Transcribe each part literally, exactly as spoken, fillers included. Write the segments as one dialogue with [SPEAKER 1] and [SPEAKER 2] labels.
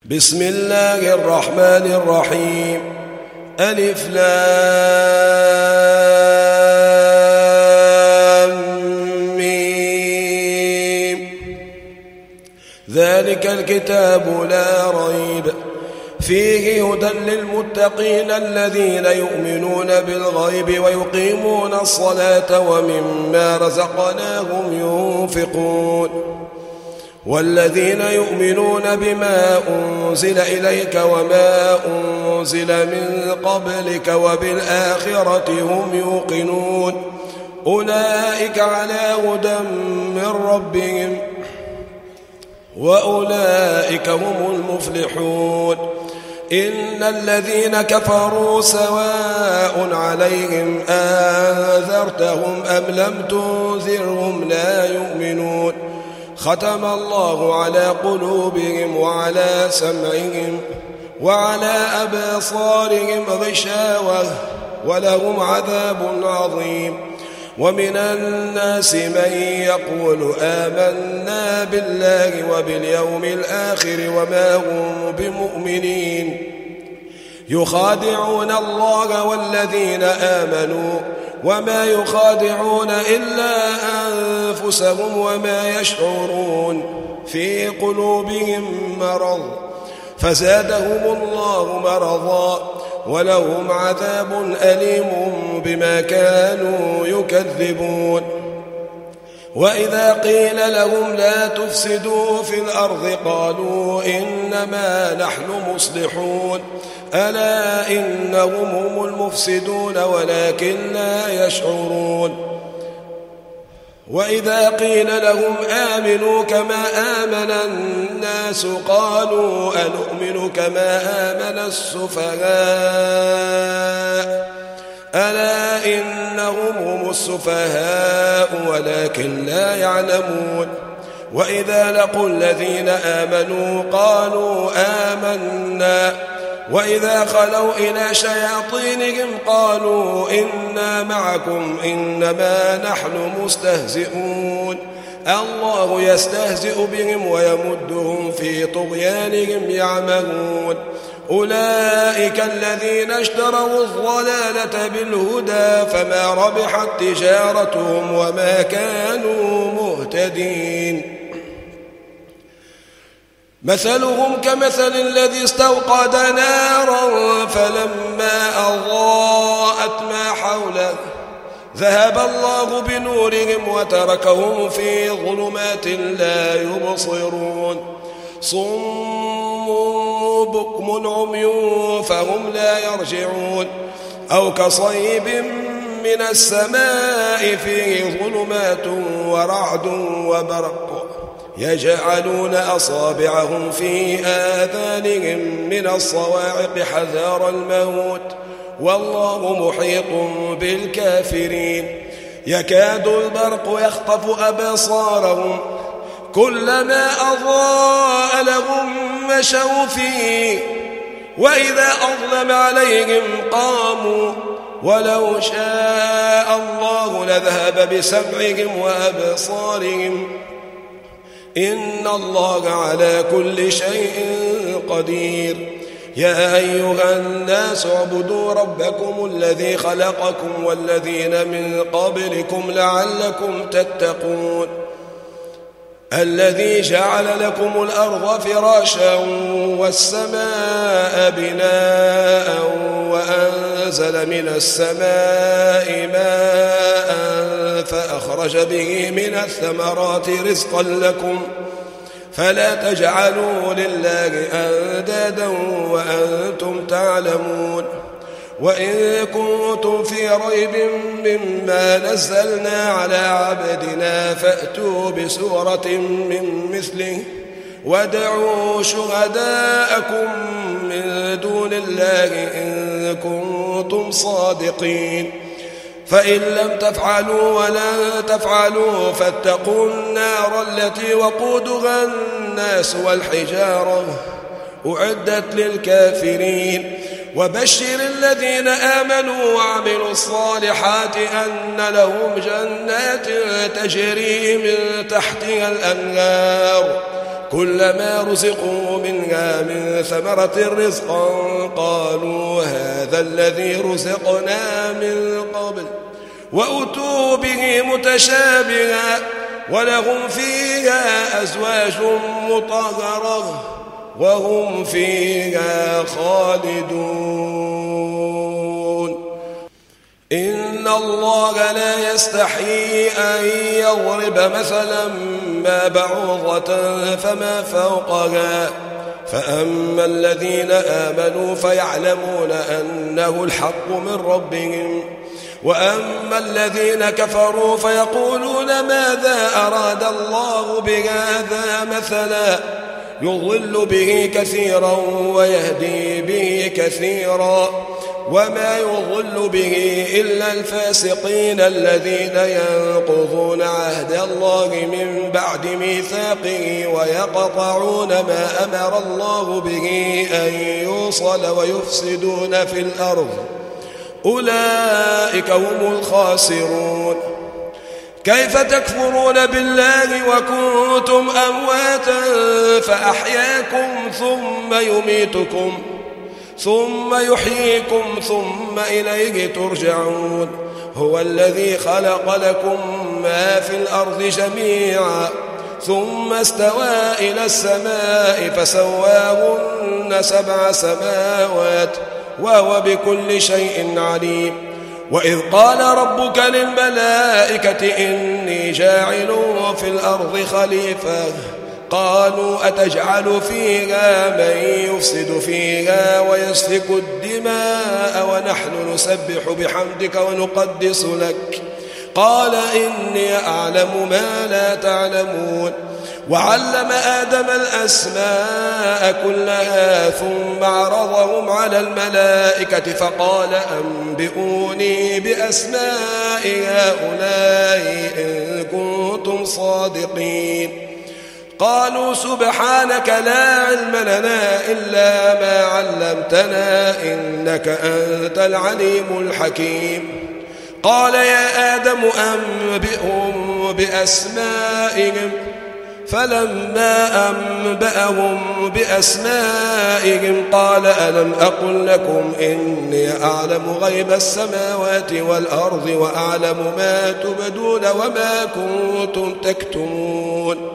[SPEAKER 1] بسم الله الرحمن الرحيم. ألف لام ميم. ذلك الكتاب لا ريب فيه هدى للمتقين الذين يؤمنون بالغيب ويقيمون الصلاة ومما رزقناهم ينفقون والذين يؤمنون بما أنزل إليك وما أنزل من قبلك وبالآخرة هم يوقنون أولئك على هدى من ربهم وأولئك هم المفلحون. إن الذين كفروا سواء عليهم أنذرتهم أم لم تنذرهم لا يؤمنون. ختم الله على قلوبهم وعلى سمعهم وعلى أبصارهم غشاوة ولهم عذاب عظيم. ومن الناس من يقول آمنا بالله وباليوم الآخر وما هم بمؤمنين يخادعون الله والذين آمنوا وما يخادعون إلا أنفسهم وما يشعرون في قلوبهم مرض فزادهم الله مرضا ولهم عذاب أليم بما كانوا يكذبون. وإذا قيل لهم لا تفسدوا في الأرض قالوا إنما نحن مصلحون ألا إنهم هم المفسدون ولكن لا يشعرون. وإذا قيل لهم آمنوا كما آمن الناس قالوا أنؤمن كما آمن السفهاء ألا إنهم هم السفهاء ولكن لا يعلمون. وإذا لقوا الذين آمنوا قالوا آمنا وإذا خلوا إلى شياطينهم قالوا إنا معكم إنما نحن مستهزئون الله يستهزئ بهم ويمدهم في طغيانهم يعمهون. أولئك الذين اشتروا الضلالة بالهدى فما ربحت تجارتهم وما كانوا مهتدين. مثلهم كمثل الذي استوقد نارا فلما أضاءت ما حوله ذهب الله بنورهم وتركهم في ظلمات لا يبصرون صم بكم عمي فهم لا يرجعون أو كصيب من السماء فيه ظلمات ورعد وبرق يجعلون أصابعهم في آذانهم من الصواعق حذر الموت والله محيط بالكافرين. يكاد البرق يخطف أبصارهم كلما أضاء لهم مشوا فيه وإذا أظلم عليهم قاموا ولو شاء الله لذهب بسمعهم وأبصارهم إن الله على كل شيء قدير. يا أيها الناس اعبدوا ربكم الذي خلقكم والذين من قبلكم لعلكم تتقون الذي جعل لكم الأرض فراشا والسماء بناء وأنزل من السماء ماء فأخرج به من الثمرات رزقا لكم فلا تجعلوا لله أندادا وأنتم تعلمون. وإن كنتم في ريب مما نزلنا على عبدنا فأتوا بسورة من مثله وادعوا شهداءكم من دون الله إن كنتم صادقين فإن لم تفعلوا ولن تفعلوا فاتقوا النار التي وقودها الناس والحجارة أعدت للكافرين. وبشر الذين آمنوا وعملوا الصالحات أن لهم جنات تجري من تحتها الأنهار كلما رزقوا منها من ثمرة رزقا قالوا هذا الذي رزقنا من قبل وأتوا به متشابها ولهم فيها أزواج مطهرة وهم فيها خالدون إن الله لا يستحيي أن يضرب مثلا ما بعوضة فما فوقها فأما الذين آمنوا فيعلمون أنه الحق من ربهم وأما الذين كفروا فيقولون ماذا أراد الله بهذا مثلا يضل به كثيرا ويهدي به كثيرا وما يضل به إلا الفاسقين الذين ينقضون عهد الله من بعد ميثاقه ويقطعون ما أمر الله به أن يوصل ويفسدون في الأرض أولئك هم الخاسرون كيف تكفرون بالله وكنتم أمواتا فأحياكم ثم يميتكم ثم يحييكم ثم إليه ترجعون هو الذي خلق لكم ما في الأرض جميعا ثم استوى إلى السماء فسواهن سبع سماوات وهو بكل شيء عليم وإذ قال ربك للملائكة إني جاعل في الأرض خليفة قالوا أتجعل فيها من يفسد فيها ويسفك الدماء ونحن نسبح بحمدك ونقدس لك قال إني أعلم ما لا تعلمون وعلم آدم الأسماء كلها ثم عرضهم على الملائكة فقال أنبئوني بأسماء هؤلاء إن كنتم صادقين قالوا سبحانك لا علم لنا إلا ما علمتنا إنك أنت العليم الحكيم قال يا آدم أنبئهم بأسمائهم فلما أنبأهم بأسمائهم قال ألم أقل لكم إني أعلم غيب السماوات والأرض وأعلم ما تبدون وما كنتم تكتمون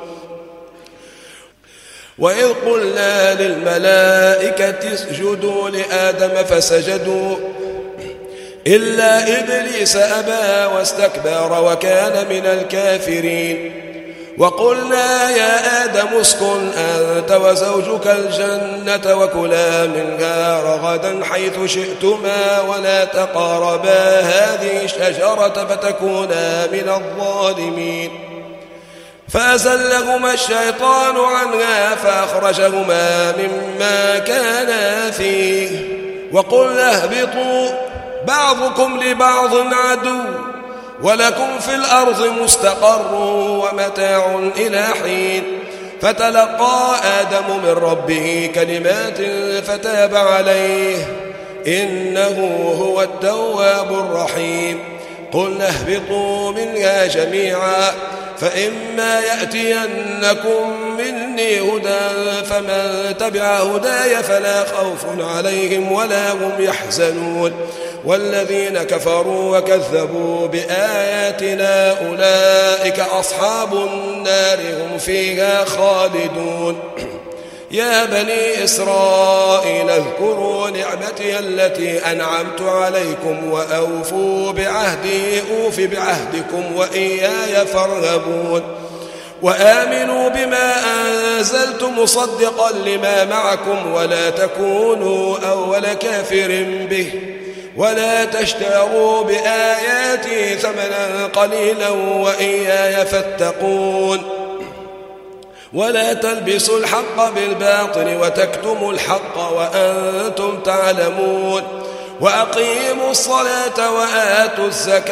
[SPEAKER 1] وإذ قلنا للملائكة اسجدوا لآدم فسجدوا إلا إبليس أبى واستكبر وكان من الكافرين وقلنا يا آدم اسكن أنت وزوجك الجنة وكلا منها رغدا حيث شئتما ولا تقربا هذه الشجرة فتكونا من الظالمين فأزلهما الشيطان عنها فأخرجهما مما كانا فيه وقلنا اهبطوا بعضكم لبعض عدو ولكم في الأرض مستقر ومتاع إلى حين فتلقى آدم من ربه كلمات فتاب عليه إنه هو التواب الرحيم قلنا اهبطوا منها جميعا فإما يأتينكم مني هدى فمن تبع هداي فلا خوف عليهم ولا هم يحزنون والذين كفروا وكذبوا بآياتنا أولئك أصحاب النار هم فيها خالدون يا بني إسرائيل اذكروا نعمتي التي أنعمت عليكم وأوفوا بعهدي أوف بعهدكم وإياي فارهبون وآمنوا بما أنزلت مصدقا لما معكم ولا تكونوا أول كافر به ولا تشتروا بآياتي ثمنا قليلا وإياي فاتقون ولا تلبسوا الحق بالباطل وتكتموا الحق وأنتم تعلمون وأقيموا الصلاة وآتوا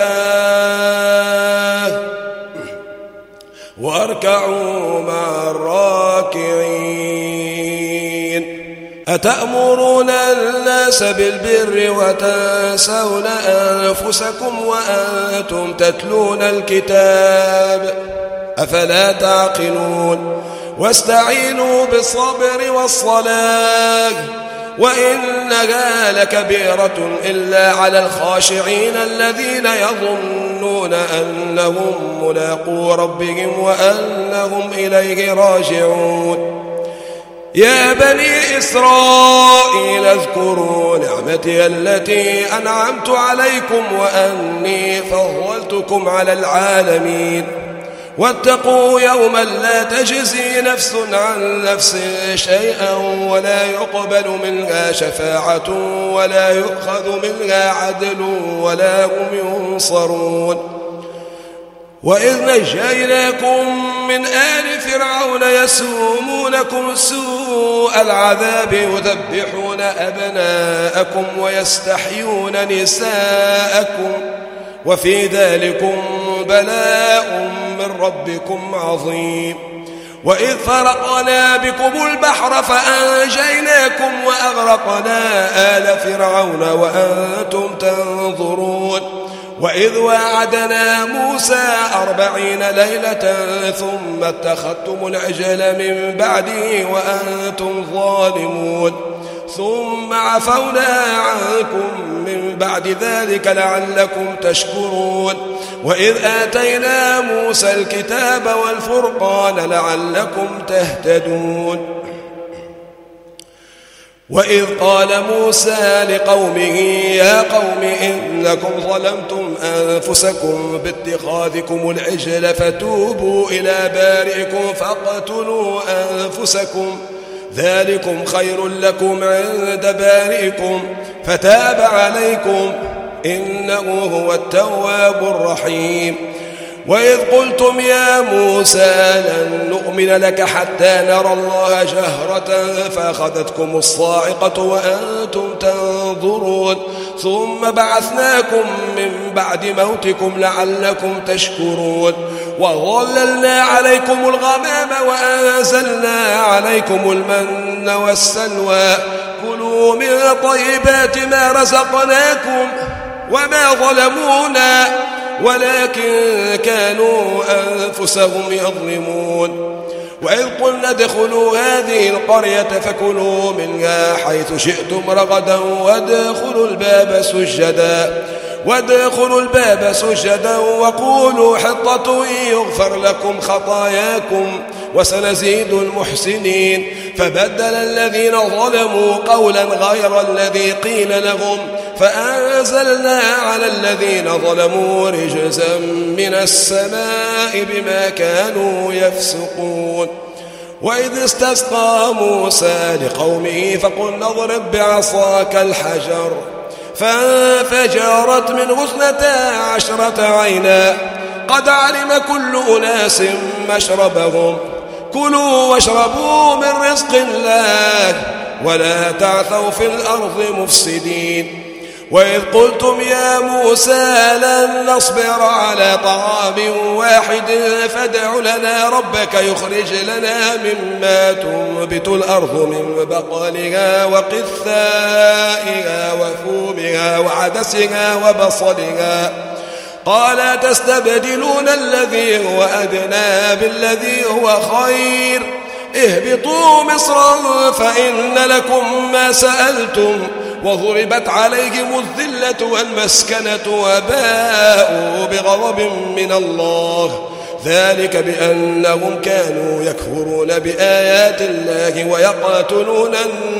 [SPEAKER 1] الزكاة واركعوا مع الراكعين أتأمرون الناس بالبر وتنسون أنفسكم وأنتم تتلون الكتاب أفلا تعقلون واستعينوا بالصبر والصلاة وإنها لكبيرة إلا على الخاشعين الذين يظنون أنهم ملاقو ربهم وأنهم إليه راجعون. يا بني إسرائيل اذكروا نعمتي التي أنعمت عليكم وأني فضلتكم على العالمين واتقوا يوما لا تجزي نفس عن نفس شيئا ولا يقبل منها شفاعة ولا يؤخذ منها عدل ولا هم ينصرون. وإذ نجيناكم من آل فرعون يسومونكم سوء العذاب يذبحون أبناءكم ويستحيون نساءكم وفي ذلكم بلاء من ربكم عظيم. وإذ فرقنا بكم البحر فأنجيناكم وأغرقنا آل فرعون وأنتم تنظرون. وإذ واعدنا موسى أربعين ليلة ثم اتخذتم العجل من بعده وأنتم ظالمون ثم عفونا عنكم من بعد ذلك لعلكم تشكرون. وإذ آتينا موسى الكتاب والفرقان لعلكم تهتدون. وإذ قال موسى لقومه يا قوم إنكم ظلمتم أنفسكم باتخاذكم العجل فتوبوا إلى بارئكم فاقتلوا أنفسكم ذلكم خير لكم عند بارئكم فتاب عليكم إنه هو التواب الرحيم. وإذ قلتم يا موسى لن نؤمن لك حتى نرى الله جهرة فأخذتكم الصاعقة وأنتم تنظرون ثم بعثناكم من بعد موتكم لعلكم تشكرون. وظللنا عليكم الغمام وأنزلنا عليكم المن والسلوى كلوا من طيبات ما رزقناكم وما ظلمونا ولكن كانوا أنفسهم يظلمون. وإذ قلنا ادخلوا هذه القرية فكلوا منها حيث شئتم رغدا وادخلوا الباب سجدا وادخلوا الباب سجدا وقولوا حطة يغفر لكم خطاياكم وسنزيد المحسنين. فبدل الذين ظلموا قولا غير الذي قيل لهم فأنزلنا على الذين ظلموا رجزا من السماء بما كانوا يفسقون. وإذ استسقى موسى لقومه فقلنا اضرب بعصاك الحجر فانفجرت منه اثنتا عشرة عينا قد علم كل أناس مشربهم كلوا واشربوا من رزق الله ولا تعثوا في الأرض مفسدين. وإذ قلتم يا موسى لن نصبر على طعام واحد فادع لنا ربك يخرج لنا مما تنبت الأرض من بقلها وقثائها وفومها وعدسها وبصلها قال تستبدلون الذي هو أدنى بالذي هو خير اهبطوا مصرا فإن لكم ما سألتم وضربت عليهم الذلة والمسكنة وباءوا بغضب من الله ذلك بأنهم كانوا يكفرون بآيات الله ويقاتلون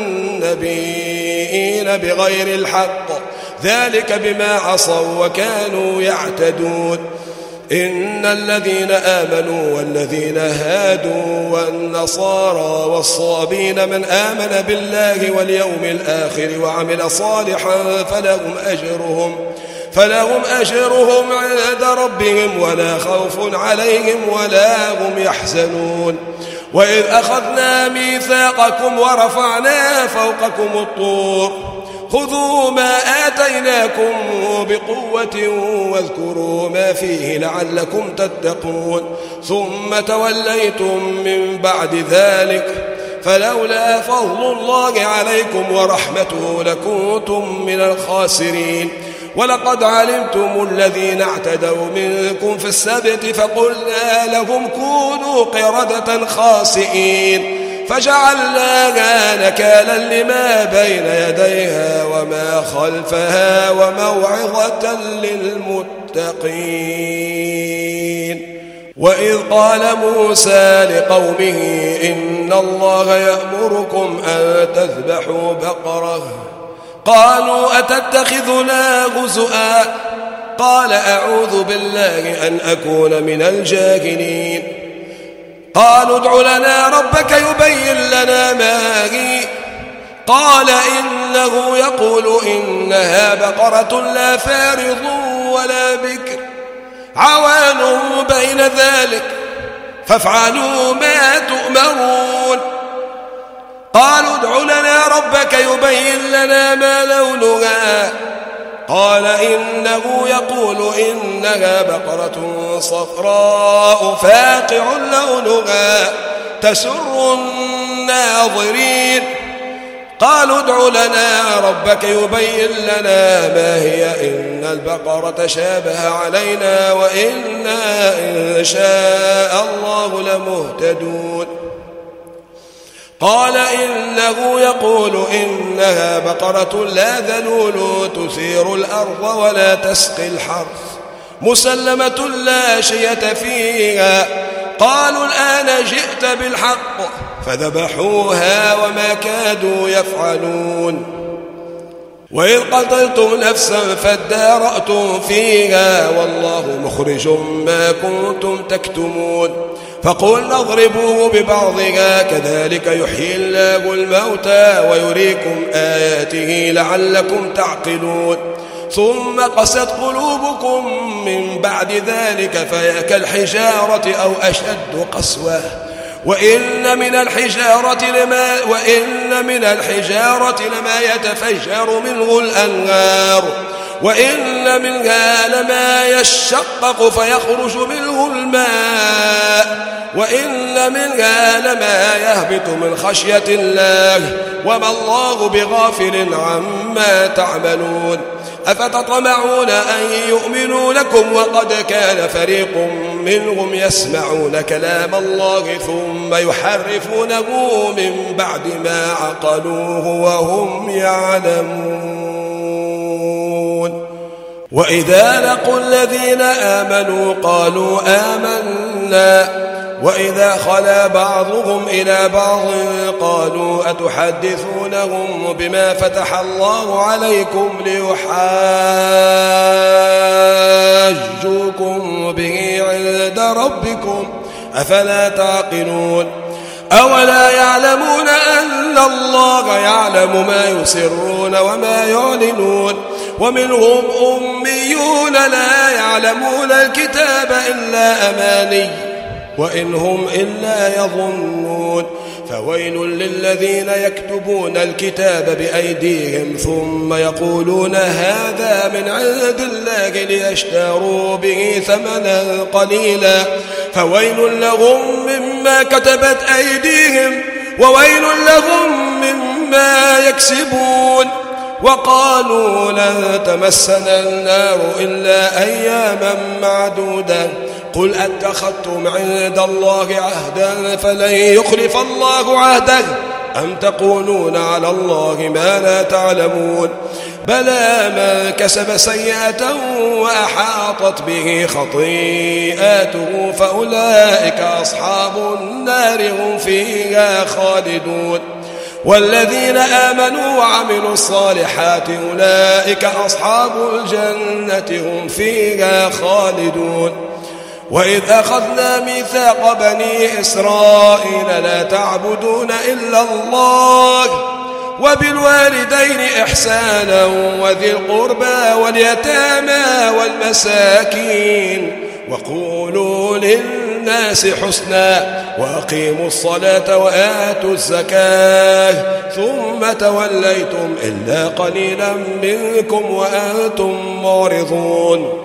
[SPEAKER 1] النبيين بغير الحق ذلك بما عصوا وكانوا يعتدون. إن الذين آمنوا والذين هادوا والنصارى والصابين من آمن بالله واليوم الآخر وعمل صالحا فلهم أجرهم فلهم أجرهم عند ربهم ولا خوف عليهم ولا هم يحزنون. وإذ أخذنا ميثاقكم ورفعنا فوقكم الطور خذوا ما آتيناكم بقوة واذكروا ما فيه لعلكم تتقون ثم توليتم من بعد ذلك فلولا فضل الله عليكم ورحمته لكنتم من الخاسرين. ولقد علمتم الذين اعتدوا منكم في السبت فقلنا لهم كونوا قردة خاسئين فجعلناها نكالا لما بين يديها وما خلفها وموعظة للمتقين. وإذ قال موسى لقومه إن الله يأمركم أن تذبحوا بقرة قالوا أتتخذنا هزؤا قال أعوذ بالله أن أكون من الجاهلين. قالوا ادع لنا ربك يبين لنا ما هي قال إنه يقول إنها بقرة لا فارض ولا بكر عوان بين ذلك فافعلوا ما تؤمرون. قالوا ادع لنا ربك يبين لنا ما لونها قال إنه يقول إنها بقرة صفراء فاقع لونها تسر الناظرين. قالوا ادع لنا ربك يبين لنا ما هي إن البقرة شابه علينا وإنا إن شاء الله لمهتدون. قال إنه يقول إنها بقرة لا ذلول تثير الأرض ولا تسقي الحرث مسلمة لا شية فيها. قالوا الآن جئت بالحق فذبحوها وما كادوا يفعلون. وإذ قتلتم نفسا فادارأتم فيها والله مخرج ما كنتم تكتمون. فقلنا اضربوه ببعضها كذلك يحيي الله الموتى ويريكم آياته لعلكم تعقلون. ثم قست قلوبكم من بعد ذلك فهي كالحجارة أو أشد قسوة وإن من الحجارة لما وإن من الحجارة لما يتفجر منه الأنهار وإن منها لما يشقق فيخرج منه الماء وإن منها لما يهبط من خشية الله وما الله بغافل عما تعملون. أفتطمعون أن يؤمنوا لكم وقد كان فريق منهم يسمعون كلام الله ثم يحرفونه من بعد ما عقلوه وهم يعلمون. وإذا لقوا الذين آمنوا قالوا آمنا وإذا خلا بعضهم إلى بعض قالوا أتحدثونهم بما فتح الله عليكم ليحاجوكم به عند ربكم أفلا تعقلون. أولا يعلمون أن الله يعلم ما يسرون وما يعلنون. ومنهم أميون لا يعلمون الكتاب إلا أماني وإن هم إلا يظنون. فويل للذين يكتبون الكتاب بأيديهم ثم يقولون هذا من عند الله ليشتروا به ثمنا قليلا فويل لهم مما كتبت أيديهم وويل لهم مما يكسبون. وقالوا لن تمسنا النار إلا أياما معدودة قل أتخذتم عند الله عهدا فلن يخلف الله عهده أم تقولون على الله ما لا تعلمون. بلى من كسب سيئة وأحاطت به خطيئاته فأولئك أصحاب النار هم فيها خالدون. والذين آمنوا وعملوا الصالحات أولئك أصحاب الجنة هم فيها خالدون. وإذ أخذنا ميثاق بني إسرائيل لا تعبدون إلا الله وبالوالدين إحسانا وذي القربى واليتامى والمساكين وقولوا للناس حسنا وأقيموا الصلاة وآتوا الزكاة ثم توليتم إلا قليلا منكم وأنتم معرضون.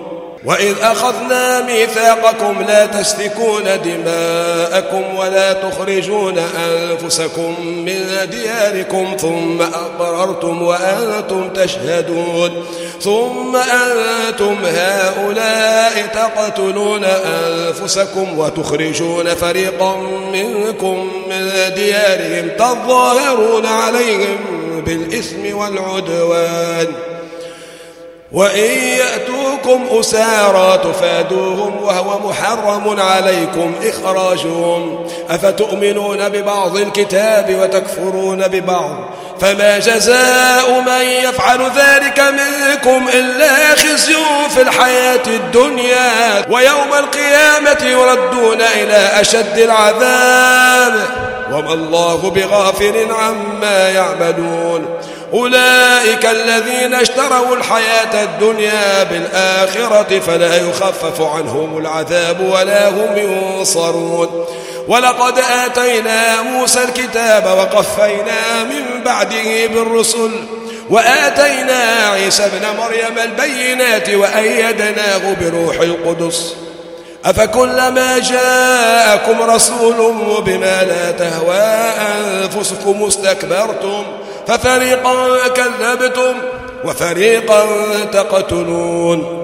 [SPEAKER 1] وإذ أخذنا ميثاقكم لا تسفكون دماءكم ولا تخرجون أنفسكم من دياركم ثم أقررتم وأنتم تشهدون ثم أنتم هؤلاء تقتلون أنفسكم وتخرجون فريقا منكم من ديارهم تظاهرون عليهم بالإثم والعدوان وإن يأتوكم أسارى تفادوهم وهو محرم عليكم إخراجهم أفتؤمنون ببعض الكتاب وتكفرون ببعض فما جزاء من يفعل ذلك منكم إلا خزي في الحياة الدنيا ويوم القيامة يردون إلى أشد العذاب وما الله بغافل عما يعملون أولئك الذين اشتروا الحياة الدنيا بالآخرة فلا يخفف عنهم العذاب ولا هم ينصرون ولقد آتينا موسى الكتاب وقفينا من بعده بالرسل وآتينا عيسى ابن مريم البينات وأيدناه بروح القدس أفكلما جاءكم رسول بما لا تهوى أنفسكم استكبرتم ففريقا كذبتم وفريقا تقتلون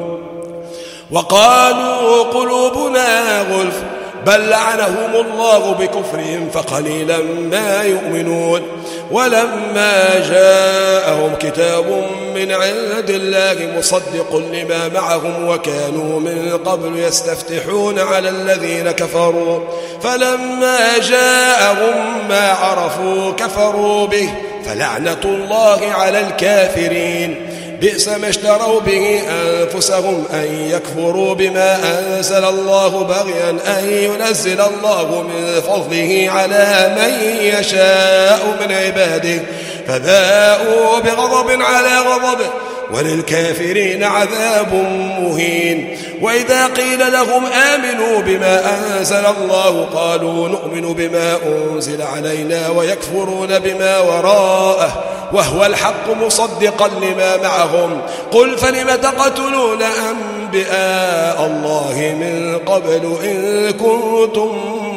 [SPEAKER 1] وقالوا قلوبنا غلف بل لعنهم الله بكفرهم فقليلا ما يؤمنون ولما جاءهم كتاب من عند الله مصدق لما معهم وكانوا من قبل يستفتحون على الذين كفروا فلما جاءهم ما عرفوا كفروا به فلعنة الله على الكافرين بئس ما اشتروا به أنفسهم أن يكفروا بما أنزل الله بغيا أن ينزل الله من فضله على من يشاء من عباده فباءوا بغضب على غضب وللكافرين عذاب مهين وإذا قيل لهم آمنوا بما أنزل الله قالوا نؤمن بما أنزل علينا ويكفرون بما وراءه وهو الحق مصدقا لما معهم قل فلم تقتلون أنبياء الله من قبل إن كنتم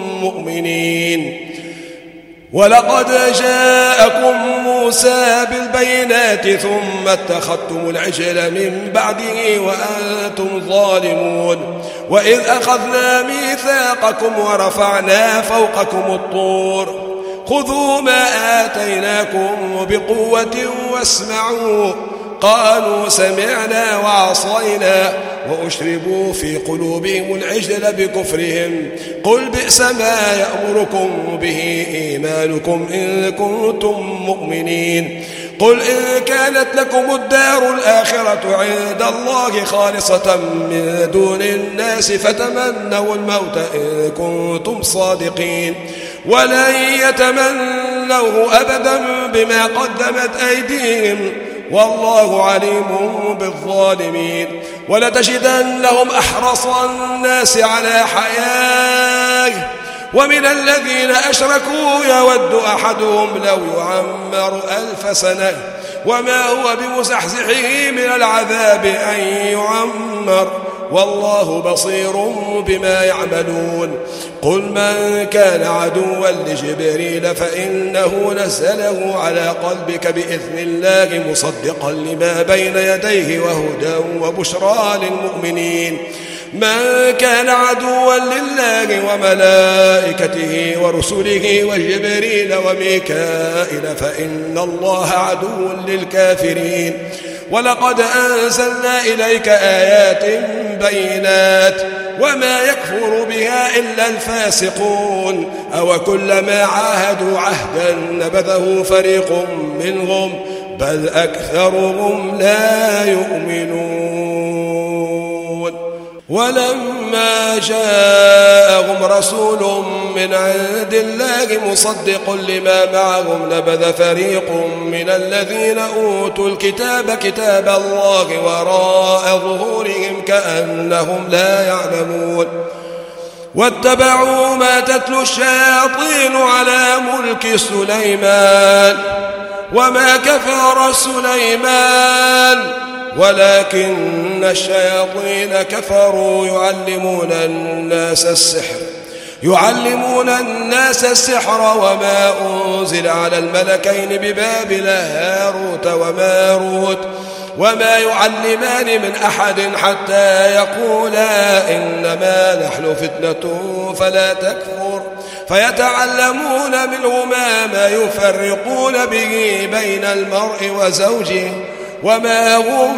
[SPEAKER 1] مؤمنين ولقد جاءكم موسى بالبينات ثم اتخذتم العجل من بعده وأنتم ظالمون وإذ أخذنا ميثاقكم ورفعنا فوقكم الطور خذوا ما آتيناكم بقوة واسمعوا قالوا سمعنا وعصينا وأشربوا في قلوبهم العجل بكفرهم قل بئس ما يأمركم به إيمانكم إن كنتم مؤمنين قل إن كانت لكم الدار الآخرة عند الله خالصة من دون الناس فتمنوا الموت إن كنتم صادقين ولن يتمنوه أبدا بما قدمت أيديهم والله عليم بالظالمين ولتجدنهم أحرص الناس على حياة ومن الذين أشركوا يود أحدهم لو يعمر ألف سنة وما هو بمزحزحه من العذاب أن يعمر والله بصير بما يعملون قل من كان عدوا لجبريل فإنه نزله على قلبك بإذن الله مصدقا لما بين يديه وهدى وبشرى للمؤمنين من كان عدوا لله وملائكته ورسله وجبريل وميكائيل فإن الله عدو للكافرين ولقد أنزلنا إليك آيات بينات وما يكفر بها إلا الفاسقون أو كلما عاهدوا عهدا نبذه فريق منهم بل أكثرهم لا يؤمنون ولما جاءهم رسول من عند الله مصدق لما معهم نبذ فريق من الذين أوتوا الكتاب كتاب الله وراء ظهورهم كأنهم لا يعلمون واتبعوا ما تتلو الشياطين على ملك سليمان وما كفر سليمان ولكن الشياطين كفروا يعلمون الناس السحر يعلمون الناس السحر وما أنزل على الملكين ببابل هاروت وماروت وما يعلمان من أحد حتى يقولا إنما نحن فتنة فلا تكفر فيتعلمون منهما ما يفرقون به بين المرء وزوجه وما هم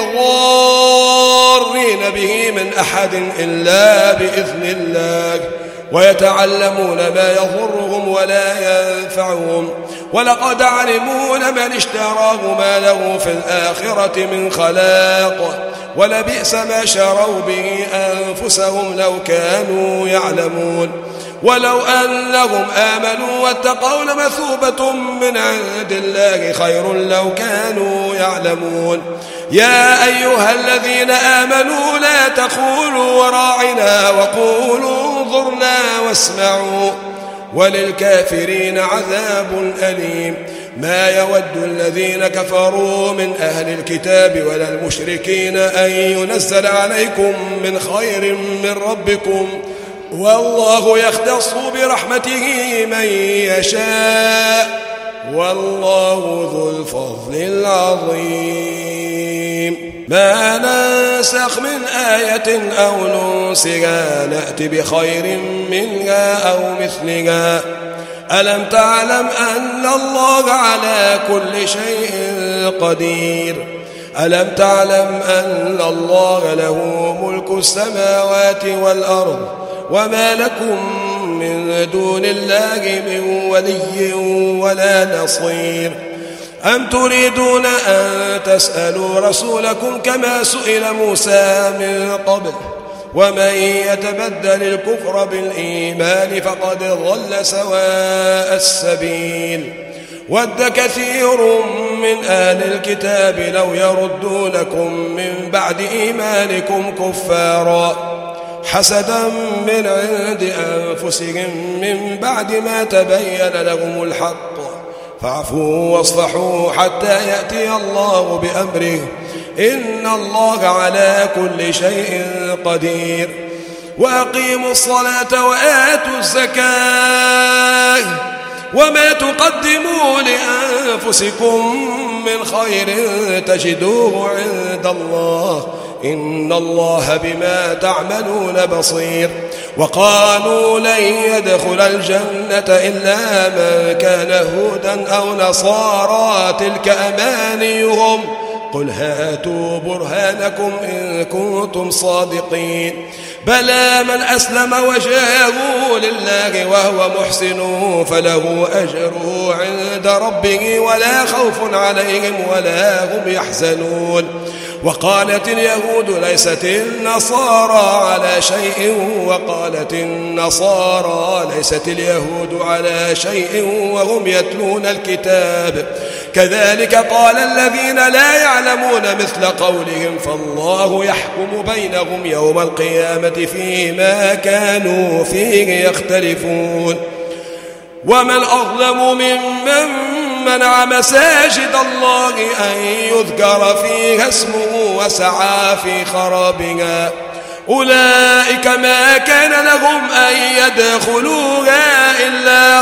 [SPEAKER 1] بضارين به من أحد إلا بإذن الله ويتعلمون ما يضرهم ولا ينفعهم ولقد علموا لمن اشتراه ما له في الآخرة من خلاق ولبئس ما شروا به أنفسهم لو كانوا يعلمون ولو أنهم آمنوا واتقوا لمثوبة من عند الله خير لو كانوا يعلمون يا أيها الذين آمنوا لا تقولوا وراعنا وقولوا انظرنا واسمعوا وللكافرين عذاب أليم ما يود الذين كفروا من أهل الكتاب ولا المشركين أن ينزل عليكم من خير من ربكم والله يختص برحمته من يشاء والله ذو الفضل العظيم ما ننسخ من آية أو ننسها نأتي بخير منها أو مثلها ألم تعلم أن الله على كل شيء قدير ألم تعلم أن الله له ملك السماوات والأرض وما لكم من دون الله من ولي ولا نصير أم تريدون أن تسألوا رسولكم كما سئل موسى من قبل ومن يتبدل الكفر بالإيمان فقد ضل سواء السبيل ود كثير من أهل الكتاب لو يردونكم من بعد إيمانكم كفارا حسدا من عند أنفسهم من بعد ما تبين لهم الحق فاعفوا واصفحوا حتى يأتي الله بأمره إن الله على كل شيء قدير وأقيموا الصلاة وآتوا الزكاة وما تقدموا لأنفسكم من خير تجدوه عند الله إن الله بما تعملون بصير وقالوا لن يدخل الجنة إلا من كان هودا أو نصارى تلك أمانيهم قل هاتوا برهانكم إن كنتم صادقين بلى من أسلم وجهه لله وهو محسن فله أجره عند ربه ولا خوف عليهم ولا هم يحزنون وقالت اليهود ليست النصارى على شيء وقالت النصارى ليست اليهود على شيء وهم يتلون الكتاب كذلك قال الذين لا يعلمون مثل قولهم فالله يحكم بينهم يوم القيامة فيما كانوا فيه يختلفون ومن أظلم ممن منع مساجد الله أن يذكر فيها اسمه وسعى في خرابها أولئك ما كان لهم أن يدخلوها إلا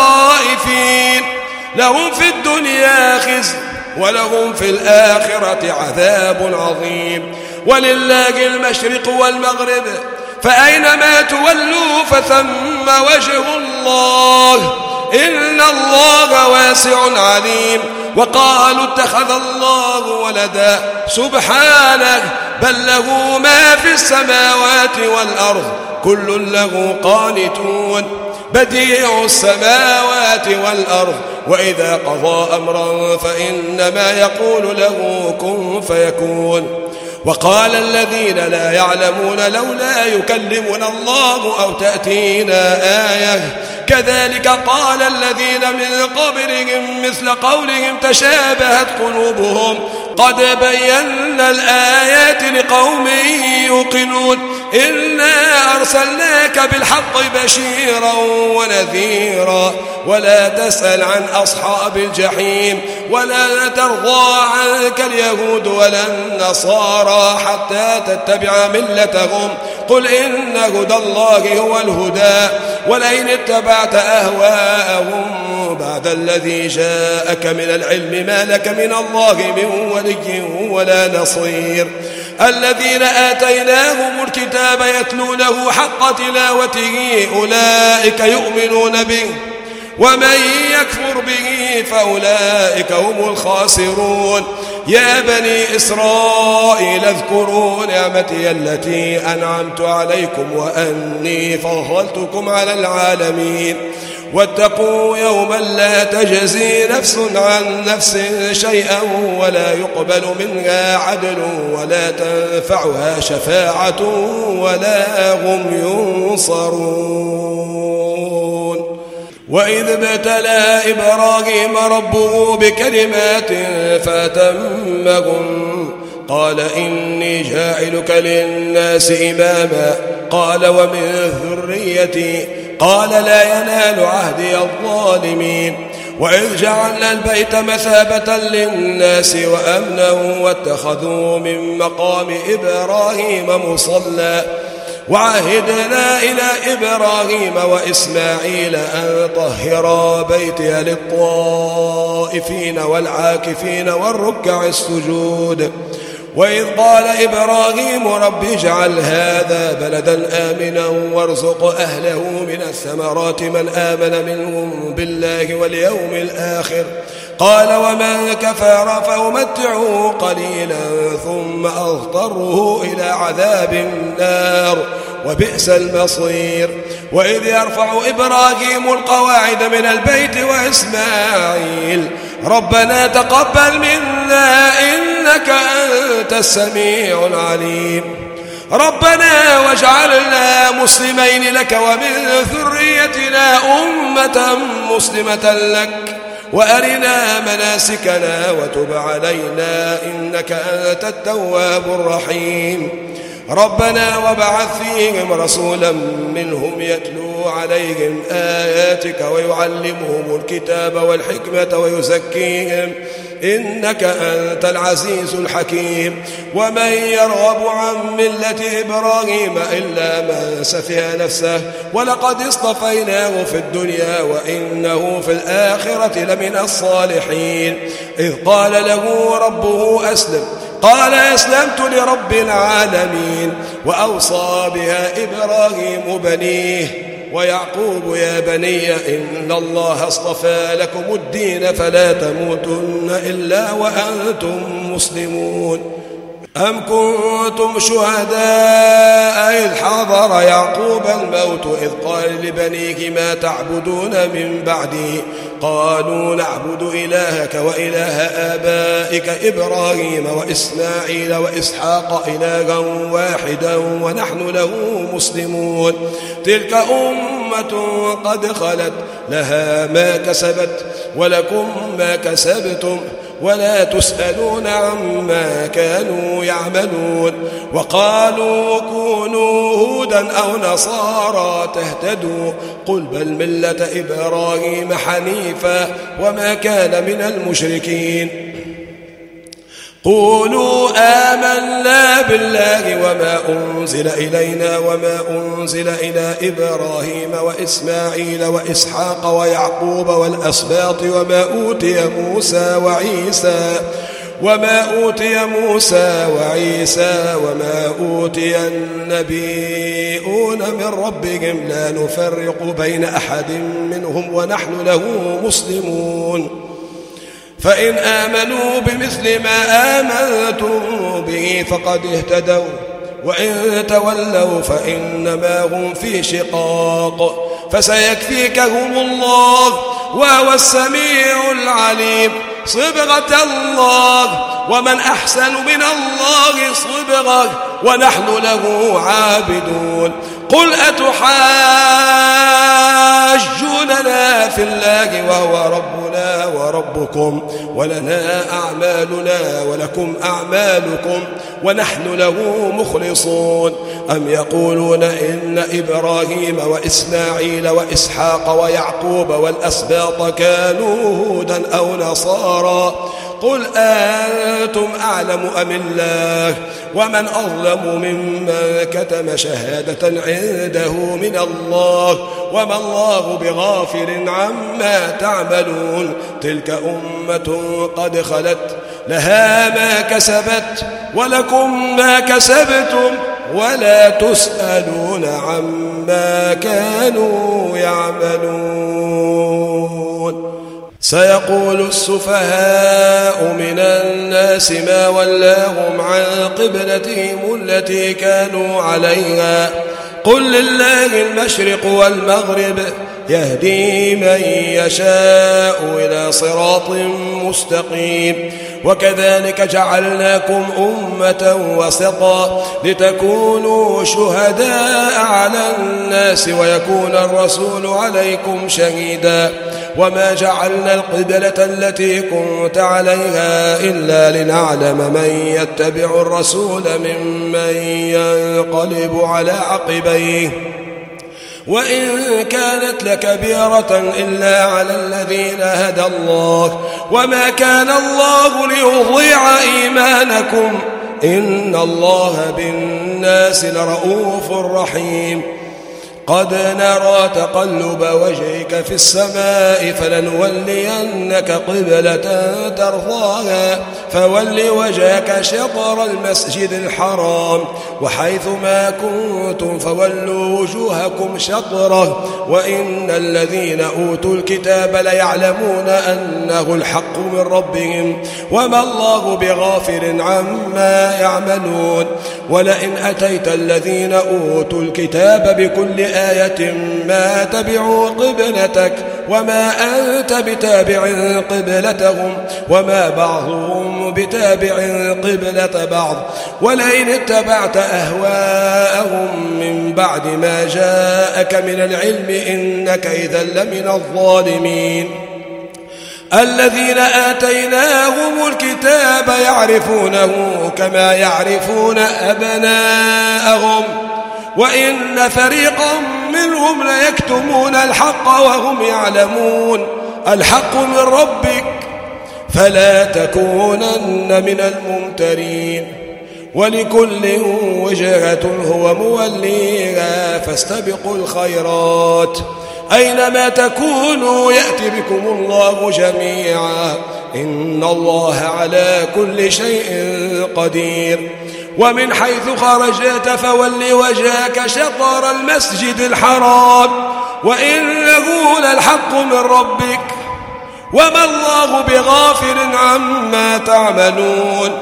[SPEAKER 1] خائفين لهم في الدنيا خزي ولهم في الآخرة عذاب عظيم ولله المشرق والمغرب فأينما تولوا فثم وجه الله إن الله واسع عليم وقالوا اتخذ الله ولدا سبحانه بل له ما في السماوات والأرض كل له قانتون بديع السماوات والأرض وإذا قضى أمرا فإنما يقول له كن فيكون وقال الذين لا يعلمون لولا يكلمنا الله أو تأتينا آية كذلك قال الذين من قبلهم مثل قولهم تشابهت قلوبهم قد بينا الآيات لقوم يوقنون إنا أرسلناك بالحق بشيرا ونذيرا ولا تسأل عن أصحاب الجحيم ولا ترضى عنك اليهود ولا النصارى حتى تتبع ملتهم قل إن هدى الله هو الهدى ولئن اتبعت أهواءهم بعد الذي جاءك من العلم ما لك من الله من ولي ولا نصير الذين آتيناهم الكتاب يتلونه حق تلاوته أولئك يؤمنون به ومن يكفر به فأولئك هم الخاسرون يا بني إسرائيل اذكروا نعمتي التي أنعمت عليكم وأني فضلتكم على العالمين واتقوا يوما لا تجزي نفس عن نفس شيئا ولا يقبل منها عدل ولا تنفعها شفاعة ولا هم ينصرون وإذ ابتلى إبراهيم ربه بكلمات فأتمهن قال إني جاعلك للناس إماما قال ومن ذريتي قال لا ينال عهدي الظالمين وإذ جعلنا البيت مثابة للناس وأمنا واتخذوا من مقام إبراهيم مصلى وعهدنا إلى إبراهيم وإسماعيل أن طهرا بيتي للطائفين والعاكفين والركع السجود وإذ قال إبراهيم رب اجعل هذا بلدا آمنا وارزق أهله من الثمرات من آمن منهم بالله واليوم الآخر قال ومن كفر فأمتعه قليلا ثم أضطره إلى عذاب النار وبئس المصير وإذ يرفع إبراهيم القواعد من البيت وإسماعيل ربنا تقبل منا إنك أنت السميع العليم ربنا واجعلنا مسلمين لك ومن ذريتنا أمة مسلمة لك وأرنا مناسكنا وتب علينا إنك أنت التواب الرحيم ربنا وابعث فيهم رسولا منهم يتلو عليهم آياتك ويعلمهم الكتاب والحكمة ويزكيهم إنك أنت العزيز الحكيم ومن يرغب عن ملة إبراهيم إلا من سفه نفسه ولقد اصطفيناه في الدنيا وإنه في الآخرة لمن الصالحين إذ قال له ربه أسلم قال أسلمت لرب العالمين وأوصى بها إبراهيم بنيه ويعقوب يا بني إن الله اصطفى لكم الدين فلا تموتن إلا وأنتم مسلمون أم كنتم شهداء إذ حضر يعقوب الموت إذ قال لبنيه ما تعبدون من بعدي قالوا نعبد إلهك وإله آبائك إبراهيم وإسماعيل وإسحاق إلها واحدا ونحن له مسلمون تلك أمة قد خلت لها ما كسبت ولكم ما كسبتم ولا تسألون عما كانوا يعملون وقالوا كونوا هودا أو نصارى تهتدوا قل بل ملة إبراهيم حنيفا وما كان من المشركين قولوا آمنا بالله وما أنزل إلينا وما أنزل إلى إبراهيم وإسماعيل وإسحاق ويعقوب والأسباط وما أوتي موسى وعيسى وما أوتي موسى وعيسى وما أوتي النبيون من ربهم لا نفرق بين أحد منهم ونحن له مسلمون فإن آمنوا بمثل ما آمنتم به فقد اهتدوا وإن تولوا فإنما هم في شقاق فسيكفيكهم الله وهو السميع العليم صبغة الله ومن أحسن من الله صبغة ونحن له عابدون قل أتحاجوننا في الله وهو ربنا وربكم ولنا أعمالنا ولكم أعمالكم ونحن له مخلصون أم يقولون إن إبراهيم وإسماعيل وإسحاق ويعقوب والأسباط كانوا هودا أو نصارى قل أنتم أعلم أم الله ومن أظلم ممن كتم شهادة عنده من الله وما الله بغافل عما تعملون تلك أمة قد خلت لها ما كسبت ولكم ما كسبتم ولا تسألون عما كانوا يعملون سيقول السفهاء من الناس ما ولاهم عن قبلتهم التي كانوا عليها قل لله المشرق والمغرب يهدي من يشاء إلى صراط مستقيم وكذلك جعلناكم أمة وسطا لتكونوا شهداء على الناس ويكون الرسول عليكم شهيدا وما جعلنا القبلة التي كنت عليها إلا لنعلم من يتبع الرسول ممن ينقلب على عقبيه وإن كانت لكبيرة إلا على الذين هدى الله وما كان الله ليضيع إيمانكم إن الله بالناس لرؤوف رحيم قد نرى تقلب وجهك في السماء فلنولينك قبلة ترضاها فول وجهك شطر المسجد الحرام وحيث ما كنتم فولوا وجوهكم شطره وإن الذين أوتوا الكتاب ليعلمون أنه الحق من ربهم وما الله بغافل عما يعملون ولئن أتيت الذين أوتوا الكتاب بكل آية ما تبعوا قبلتك وما أنت بتابع قبلتهم وما بعضهم بتابع قبلة بعض ولئن اتبعت أهواءهم من بعد ما جاءك من العلم إنك إذا لمن الظالمين الذين آتيناهم الكتاب يعرفونه كما يعرفون أبناءهم وإن فريقا منهم ليكتمون الحق وهم يعلمون الحق من ربك فلا تكونن من الممترين ولكل وجهة هو موليها فاستبقوا الخيرات أينما تكونوا يأتي بكم الله جميعا إن الله على كل شيء قدير ومن حيث خرجت فول وجهك شطر المسجد الحرام وإنه للحق من ربك وما الله بغافل عما تعملون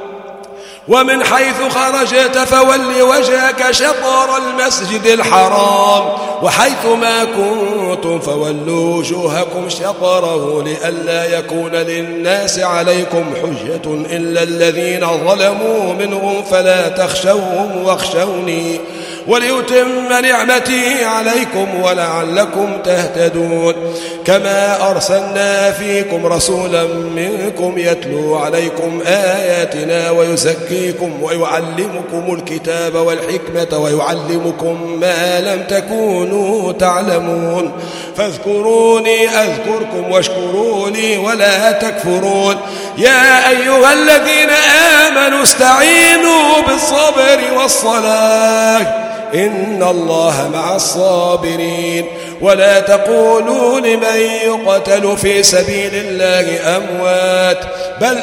[SPEAKER 1] ومن حيث خرجت فول وجهك شطر المسجد الحرام وحيث ما كنتم فولوا وجوهكم شطره لئلا يكون للناس عليكم حجة إلا الذين ظلموا منهم فلا تخشوهم واخشوني وليتم نعمتي عليكم ولعلكم تهتدون كما أرسلنا فيكم رسولا منكم يتلو عليكم آياتنا ويزكيكم ويعلمكم الكتاب والحكمة ويعلمكم ما لم تكونوا تعلمون فاذكروني أذكركم واشكروا لي ولا تكفرون يا أيها الذين آمنوا استعينوا بالصبر والصلاة إن الله مع الصابرين ولا تقولوا لمن يقتل في سبيل الله أموات بل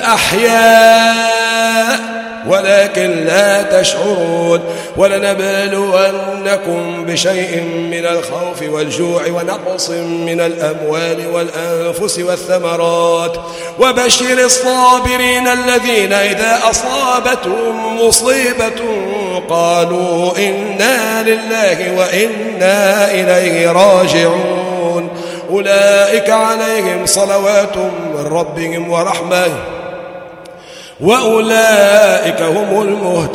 [SPEAKER 1] أحياء ولكن لا تشعرون ولنبلونكم بشيء من الخوف والجوع ونقص من الأموال والأنفس والثمرات وبشر الصابرين الذين إذا أصابتهم مصيبة قالوا إنا لله وإنا إليه راجعون أولئك عليهم صلوات من ربهم ورحمة وأولئك هم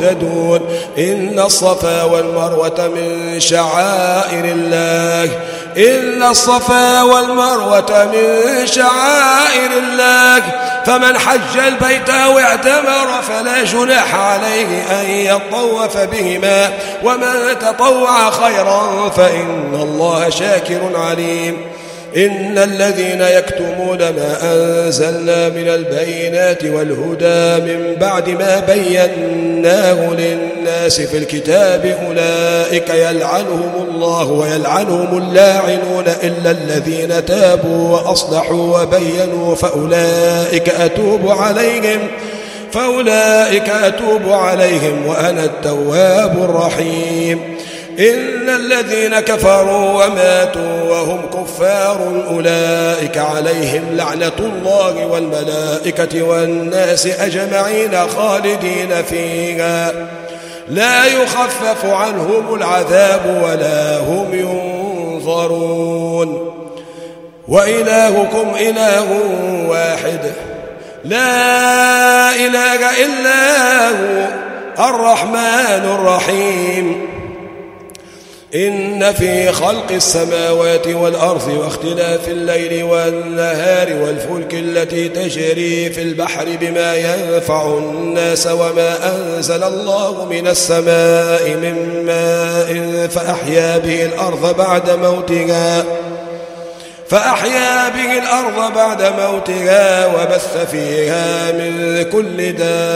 [SPEAKER 1] المهتدون إن الصفا والمروة من شعائر الله إلا الصفا والمروة من شعائر الله، فمن حج البيت أو اعتمر فلا جناح عليه أن يطوف بهما، ومن تطوع خيرا فإن الله شاكر عليم. إن الذين يكتمون ما أنزلنا من البينات والهدى من بعد ما بيناه للناس في الكتاب أولئك يلعنهم الله ويلعنهم اللاعنون إلا الذين تابوا وأصلحوا وبينوا فأولئك أتوب عليهم فأولئك أتوب عليهم وأنا التواب الرحيم. إن الذين كفروا وماتوا وهم كفار أولئك عليهم لعنة الله والملائكة والناس أجمعين خالدين فيها لا يخفف عنهم العذاب ولا هم ينظرون. وإلهكم إله واحد لا إله إلا هو الرحمن الرحيم. إن في خلق السماوات والأرض واختلاف الليل والنهار والفلك التي تجري في البحر بما ينفع الناس وما أنزل الله من السماء من ماء فأحيا به الأرض بعد موتها فأحيا به الأرض بعد موتها وبث فيها من كل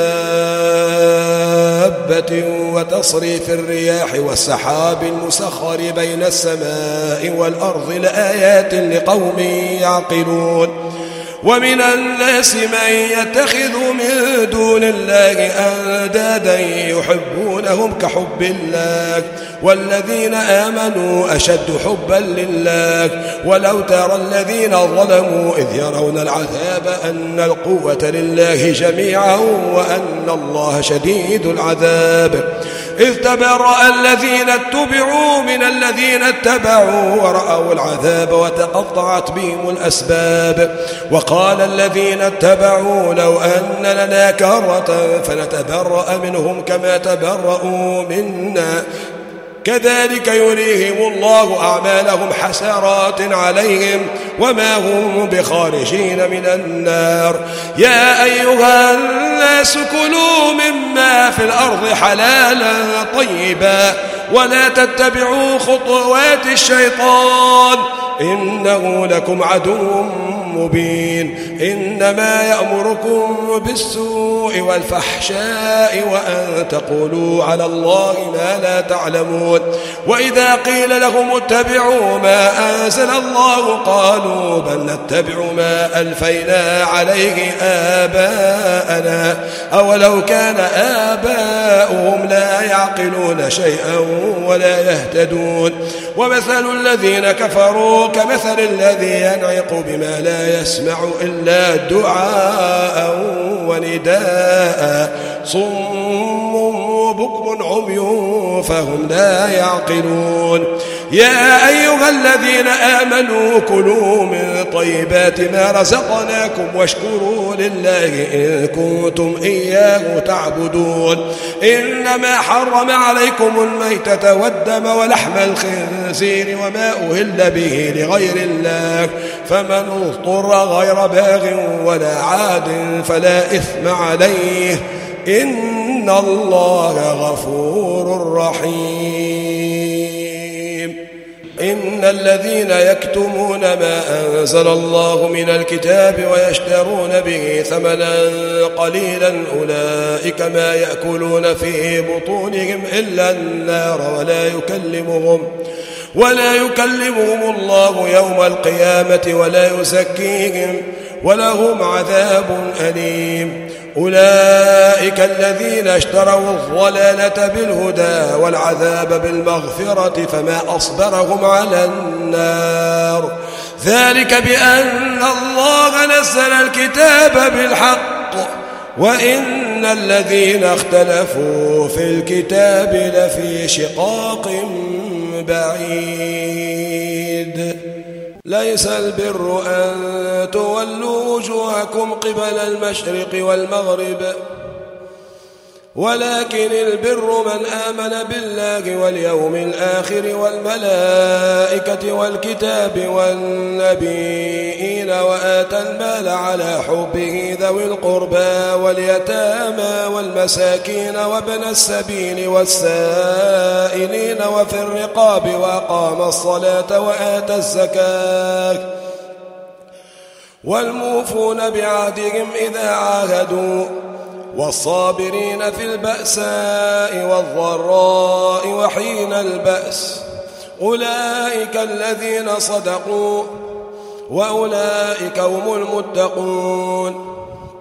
[SPEAKER 1] دابة وتصريف الرياح والسحاب المسخر بين السماء والأرض لآيات لقوم يعقلون. ومن الناس من يتخذ من دون الله أندادا يحبونهم كحب الله والذين آمنوا أشد حبا لله. ولو ترى الذين ظلموا إذ يرون العذاب أن القوة لله جميعا وأن الله شديد العذاب. إذ تبرأ الذين اتبعوا من الذين اتبعوا ورأوا العذاب وتقطعت بهم الأسباب. وقال الذين اتبعوا لو أن لنا كرة فنتبرأ منهم كما تبرأوا منا كذلك يريهم الله أعمالهم حسرات عليهم وما هم بخارجين من النار. يا أيها الناس كلوا مما في الأرض حلالا طيبا ولا تتبعوا خطوات الشيطان إنه لكم عدو مبين. إنما يأمركم بالسوء والفحشاء وأن تقولوا على الله ما لا تعلمون. وإذا قيل لهم اتبعوا ما أنزل الله قالوا بل نتبع ما ألفينا عليه آباءنا أولو كان آباؤهم لا يعقلون شيئا ولا يهتدون. ومثل الذين كفروا كمثل الذي ينعق بما لا يسمع إلا دعاء ونداء صم بكم عمي فهم لا يعقلون. يا أيها الذين آمنوا كلوا من طيبات ما رزقناكم واشكروا لله إن كنتم إياه تعبدون. إنما حرم عليكم الميتة والدم ولحم الخنزير وما أهل به لغير الله فمن اضطر غير باغ ولا عاد فلا إثم عليه إن الله غفور رحيم. إن الذين يكتمون ما أنزل الله من الكتاب ويشترون به ثمنا قليلا أولئك ما يأكلون في بطونهم إلا النار ولا يكلمهم ولا يكلمهم الله يوم القيامة ولا يزكيهم ولهم عذاب أليم. أولئك الذين اشتروا الضلالة بالهدى والعذاب بالمغفرة فما أصبرهم على النار ذلك بأن الله نزل الكتاب بالحق وإن الذين اختلفوا في الكتاب لفي شقاق بعيد. ليس البر أن تولوا وجوهكم قبل المشرق والمغرب ولكن البر من آمن بالله واليوم الآخر والملائكة والكتاب والنبيين وآتى المال على حبه ذوي القربى واليتامى والمساكين وابن السبيل والسائلين وفي الرقاب وأقام الصلاة وآتى الزكاة والموفون بعهدهم إذا عاهدوا والصابرين في البأساء والضراء وحين البأس أولئك الذين صدقوا وأولئك هم المتقون.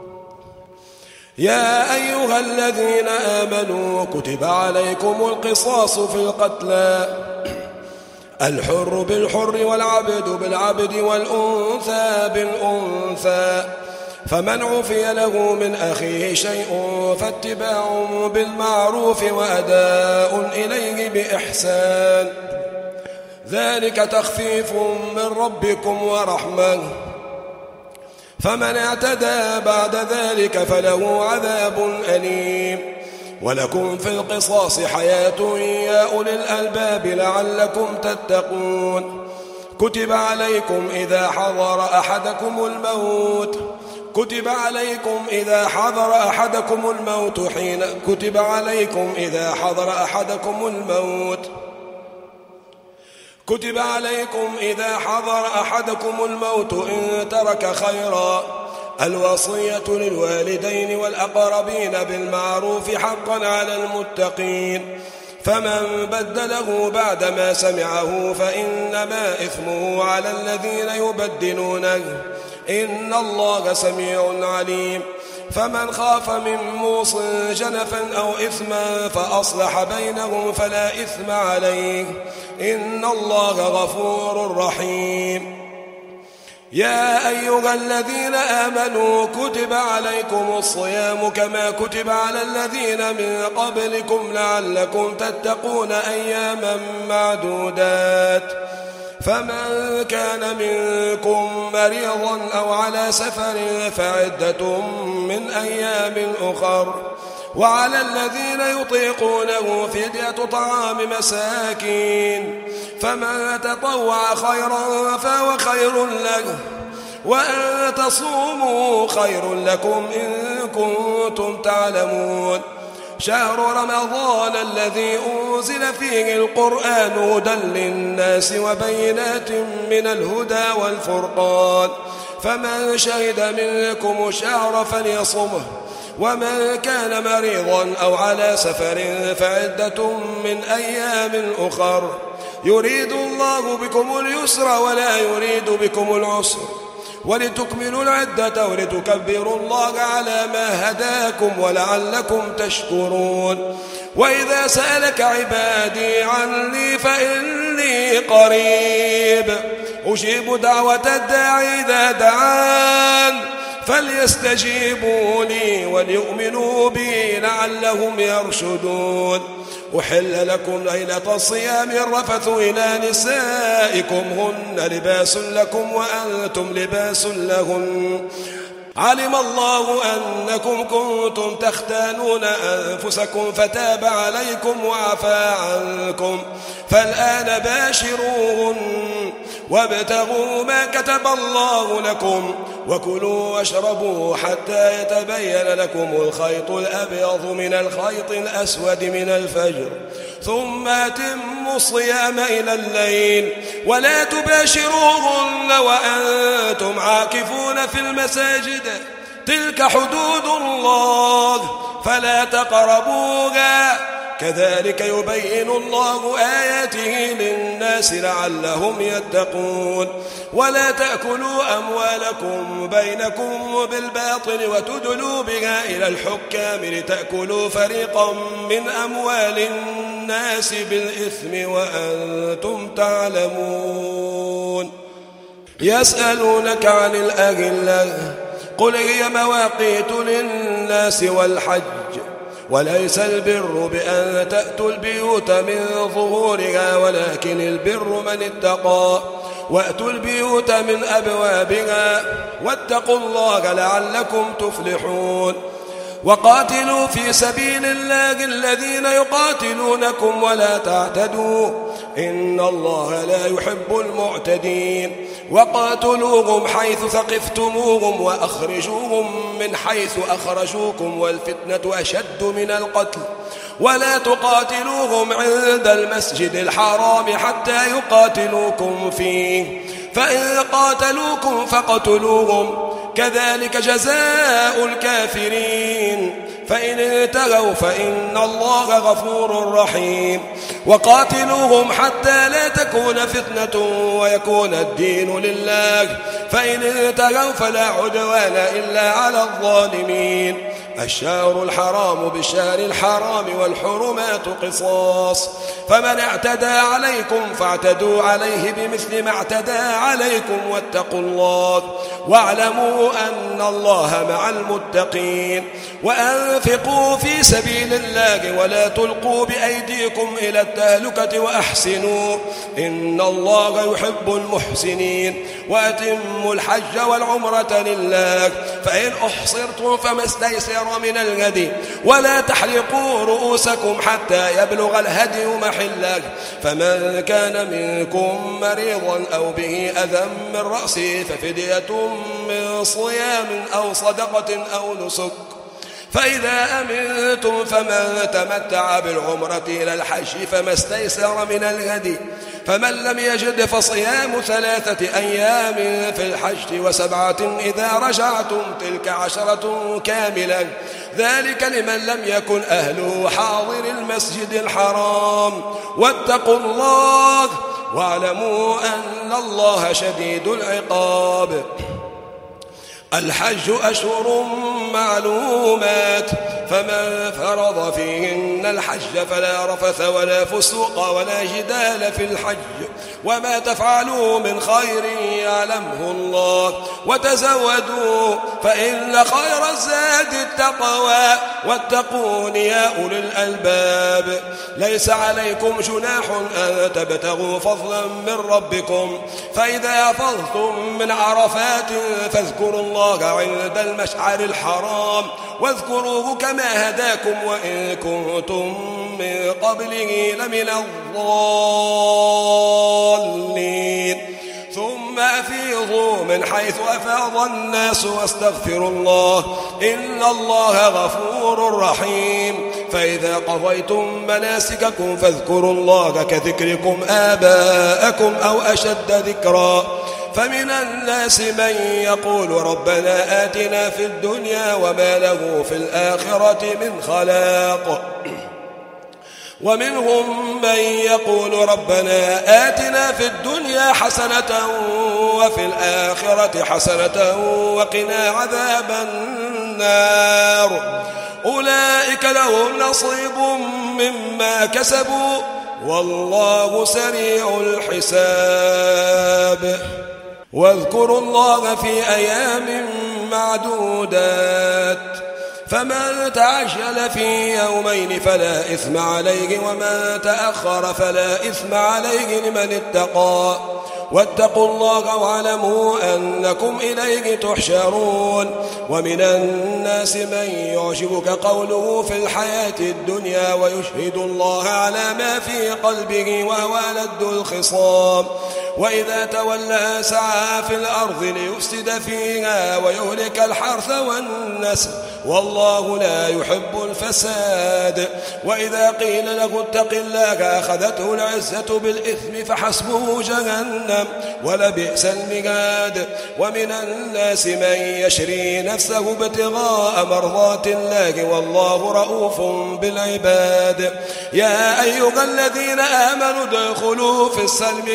[SPEAKER 1] يا أيها الذين آمنوا كتب عليكم القصاص في القتلى الحر بالحر والعبد بالعبد والأنثى بالأنثى فمن عفي له من أخيه شيء فاتباع بالمعروف وأداء إليه بإحسان ذلك تخفيف من ربكم ورحمة فمن اعتدى بعد ذلك فله عذاب أليم. ولكم في القصاص حياة يا أولي الألباب لعلكم تتقون. كتب عليكم إذا حضر أحدكم الموت كتب عليكم إذا حضر أحدكم الموت حين كتب عليكم إذا حضر أحدكم الموت كتب عليكم إذا حضر أحدكم الموت إن ترك خيرا الوصية للوالدين والأقربين بالمعروف حقا على المتقين فمن بدله بعدما سمعه فإنما إثمه على الذين يبدلونه إن الله سميع عليم. فمن خاف من موص جنفا أو إثما فأصلح بينهم فلا إثم عليه إن الله غفور رحيم. يا أيها الذين آمنوا كتب عليكم الصيام كما كتب على الذين من قبلكم لعلكم تتقون أياما معدودات فمن كان منكم مريضا أو على سفر فعدة من أيام أخر وعلى الذين يطيقونه فدية طعام مساكين فمن تطوع خيرا فهو خير له وأن تصوموا خير لكم إن كنتم تعلمون. شهر رمضان الذي أنزل فيه القرآن هدى للناس وبينات من الهدى والفرقان فمن شهد منكم الشهر فليصمه ومن كان مريضا أو على سفر فعدة من أيام أخر يريد الله بكم اليسر ولا يريد بكم العسر ولتكملوا العدة ولتكبروا الله على ما هداكم ولعلكم تشكرون. وإذا سألك عبادي عني فإني قريب أجيب دعوة الداعي إذا دعان فليستجيبوا لي وليؤمنوا بي لعلهم يرشدون. أحل لكم ليلة الصيام الرفث إلى نسائكم هن لباس لكم وأنتم لباس لهن علم الله أنكم كنتم تختانون أنفسكم فتاب عليكم وعفى عنكم فالآن باشروهن وابتغوا ما كتب الله لكم وكلوا واشربوا حتى يتبين لكم الخيط الأبيض من الخيط الأسود من الفجر ثم أتموا الصيام إلى الليل ولا تباشروهن وأنتم عاكفون في المساجد تلك حدود الله فلا تقربوها كذلك يبين الله آياته للناس لعلهم يتقون. ولا تأكلوا أموالكم بينكم بالباطل وتدلوا بها إلى الحكام لتأكلوا فريقا من أموال الناس بالإثم وأنتم تعلمون. يسألونك عن الأهلة قل هي مواقيت للناس والحج وليس البر بأن تأتوا البيوت من ظهورها ولكن البر من اتقى وأتوا البيوت من أبوابها واتقوا الله لعلكم تفلحون. وقاتلوا في سبيل الله الذين يقاتلونكم ولا تعتدوا إن الله لا يحب المعتدين وقاتلوهم حيث ثقفتموهم وأخرجوهم من حيث أخرجوكم والفتنة أشد من القتل ولا تقاتلوهم عند المسجد الحرام حتى يقاتلوكم فيه فإن قاتلوكم فاقتلوهم كذلك جزاء الكافرين فإن انتهوا فإن الله غفور رحيم وقاتلوهم حتى لا تكون فتنة ويكون الدين لله فإن انتهوا فلا عدوان إلا على الظالمين الشهر الحرام بالشهر الحرام والحرمات قصاص فمن اعتدى عليكم فاعتدوا عليه بمثل ما اعتدى عليكم واتقوا الله واعلموا أن الله مع المتقين وأنفقوا في سبيل الله ولا تلقوا بأيديكم إلى التهلكة وأحسنوا إن الله يحب المحسنين وأتموا الحج والعمرة لله فإن أحصرتم فما استيسر من الهدي ولا تحلقوا رؤوسكم حتى يبلغ الهدي محله فمن كان منكم مريضا أو به أذى من رأسه ففدية من صيام أو صدقة أو نسك فإذا أمنتم فمن تمتع بالعمرة إلى الحج فما استيسر من الهدي فمن لم يجد فصيام ثلاثة أيام في الحج وسبعة إذا رجعتم تلك عشرة كاملة ذلك لمن لم يكن أهله حاضر المسجد الحرام واتقوا الله واعلموا أن الله شديد العقاب الحج أشهر معلومات فمن فرض فيهن الحج فلا رفث ولا فسوق ولا جدال في الحج وما تفعلوا من خير يعلمه الله وتزودوا فإن خير الزاد التقوى واتقون يا أولي الألباب ليس عليكم جناح أن تبتغوا فضلا من ربكم فإذا أفضتم من عرفات فاذكروا الله عند المشعر الحرام واذكروه كما هداكم وإن كنتم من قبله لمن الضالين ثم أفيضوا من حيث أفاض الناس واستغفروا الله إن الله غفور رحيم فإذا قضيتم مناسككم فاذكروا الله كذكركم آباءكم أو أشد ذكرا فمن الناس من يقول ربنا آتنا في الدنيا وما له في الآخرة من خلاق ومنهم من يقول ربنا آتنا في الدنيا حسنة وفي الآخرة حسنة وقنا عذاب النار أولئك لهم نصيب مما كسبوا والله سريع الحساب واذكروا الله في أيام معدودات فمن تعجل في يومين فلا إثم عليه ومن تأخر فلا إثم عليه لمن اتقى واتقوا الله واعلموا أنكم إليه تحشرون ومن الناس من يعجبك قوله في الحياة الدنيا ويشهد الله على ما في قلبه وهو ألد الخصام وإذا تولى سعى في الأرض ليفسد فيها ويهلك الحرث والنسل والله لا يحب الفساد وإذا قيل له اتق الله أخذته العزة بالإثم فحسبه جهنم ولبئس المهاد ومن الناس من يشري نفسه ابتغاء مرضات الله والله رؤوف بالعباد يا أيها الذين آمنوا ادخلوا في السلم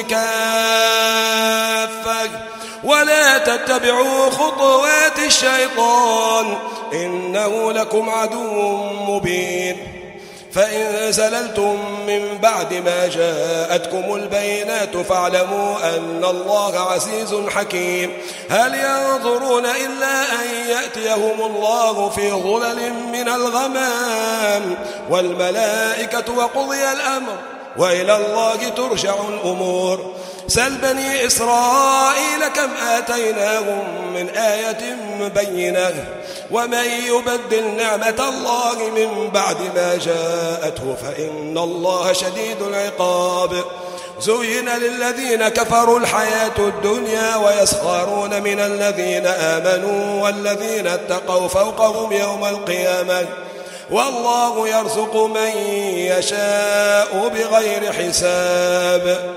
[SPEAKER 1] كافة ولا تتبعوا خطوات الشيطان إنه لكم عدو مبين فإن زللتم من بعد ما جاءتكم البينات فاعلموا أن الله عزيز حكيم هل ينظرون إلا أن يأتيهم الله في ظلل من الغمام والملائكة وقضي الأمر وإلى الله ترجع الأمور سل بني إسرائيل كم آتيناهم من آية بينة ومن يبدل نعمة الله من بعد ما جاءته فإن الله شديد العقاب زين للذين كفروا الحياة الدنيا ويسخرون من الذين آمنوا والذين اتقوا فوقهم يوم القيامة والله يرزق من يشاء بغير حساب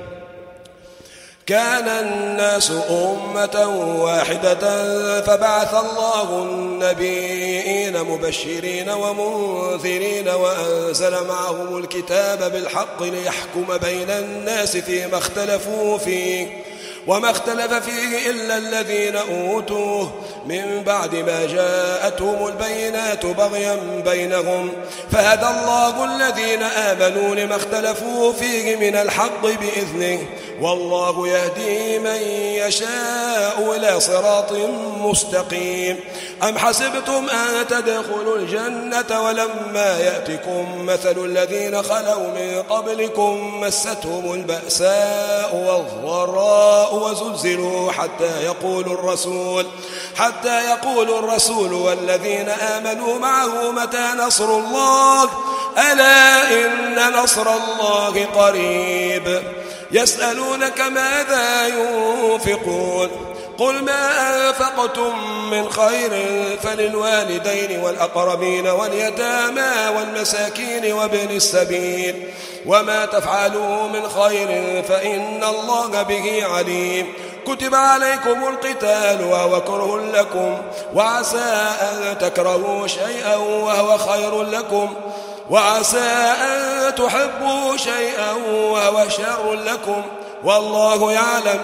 [SPEAKER 1] كان الناس أمة واحدة فبعث الله النبيين مبشرين ومنذرين وأنزل معهم الكتاب بالحق ليحكم بين الناس فيما اختلفوا فيه وما اختلف فيه إلا الذين أوتوه من بعد ما جاءتهم البينات بغيا بينهم فهدى الله الذين آمنوا لما اختلفوا فيه من الحق بإذنه والله يهدي من يشاء إلى صراط مستقيم أم حسبتم أن تدخلوا الجنة ولما يأتكم مثل الذين خلوا من قبلكم مستهم البأساء والضراء وزلزلوا حتى يقول الرسول حتى يقول الرسول والذين آمنوا معه متى نصر الله ألا إن نصر الله قريب يسألونك ماذا ينفقون قل ما أنفقتم من خير فللوالدين والأقربين واليتامى والمساكين وابن السبيل وما تفعلوا من خير فإن الله به عليم كتب عليكم القتال وهو كره لكم وعسى أن تكرهوا شيئا وهو خير لكم وعسى أن تحبوا شيئا وهو شر لكم والله يعلم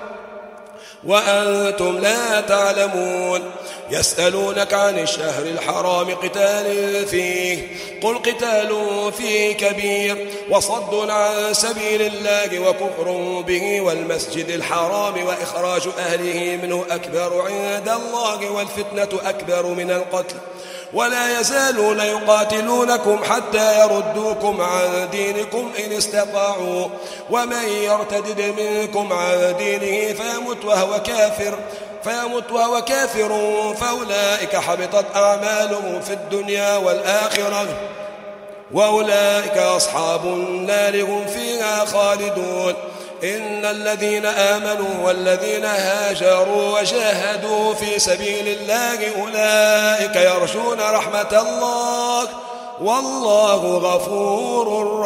[SPEAKER 1] وأنتم لا تعلمون يسألونك عن الشهر الحرام قتال فيه قل قتال فيه كبير وصد عن سبيل الله وكفر به والمسجد الحرام وإخراج أهله منه أكبر عند الله والفتنة أكبر من القتل ولا يزالون يقاتلونكم حتى يردوكم عن دينكم إن استطاعوا ومن يرتد منكم عن دينه فيمت وهو كافر فيمت وهو كافر فأولئك حبطت أعمالهم في الدنيا والآخرة وأولئك أصحاب النار هم فيها خالدون إن الذين آمنوا والذين هاجروا وجاهدوا في سبيل الله أولئك يرجون رحمة الله والله غفور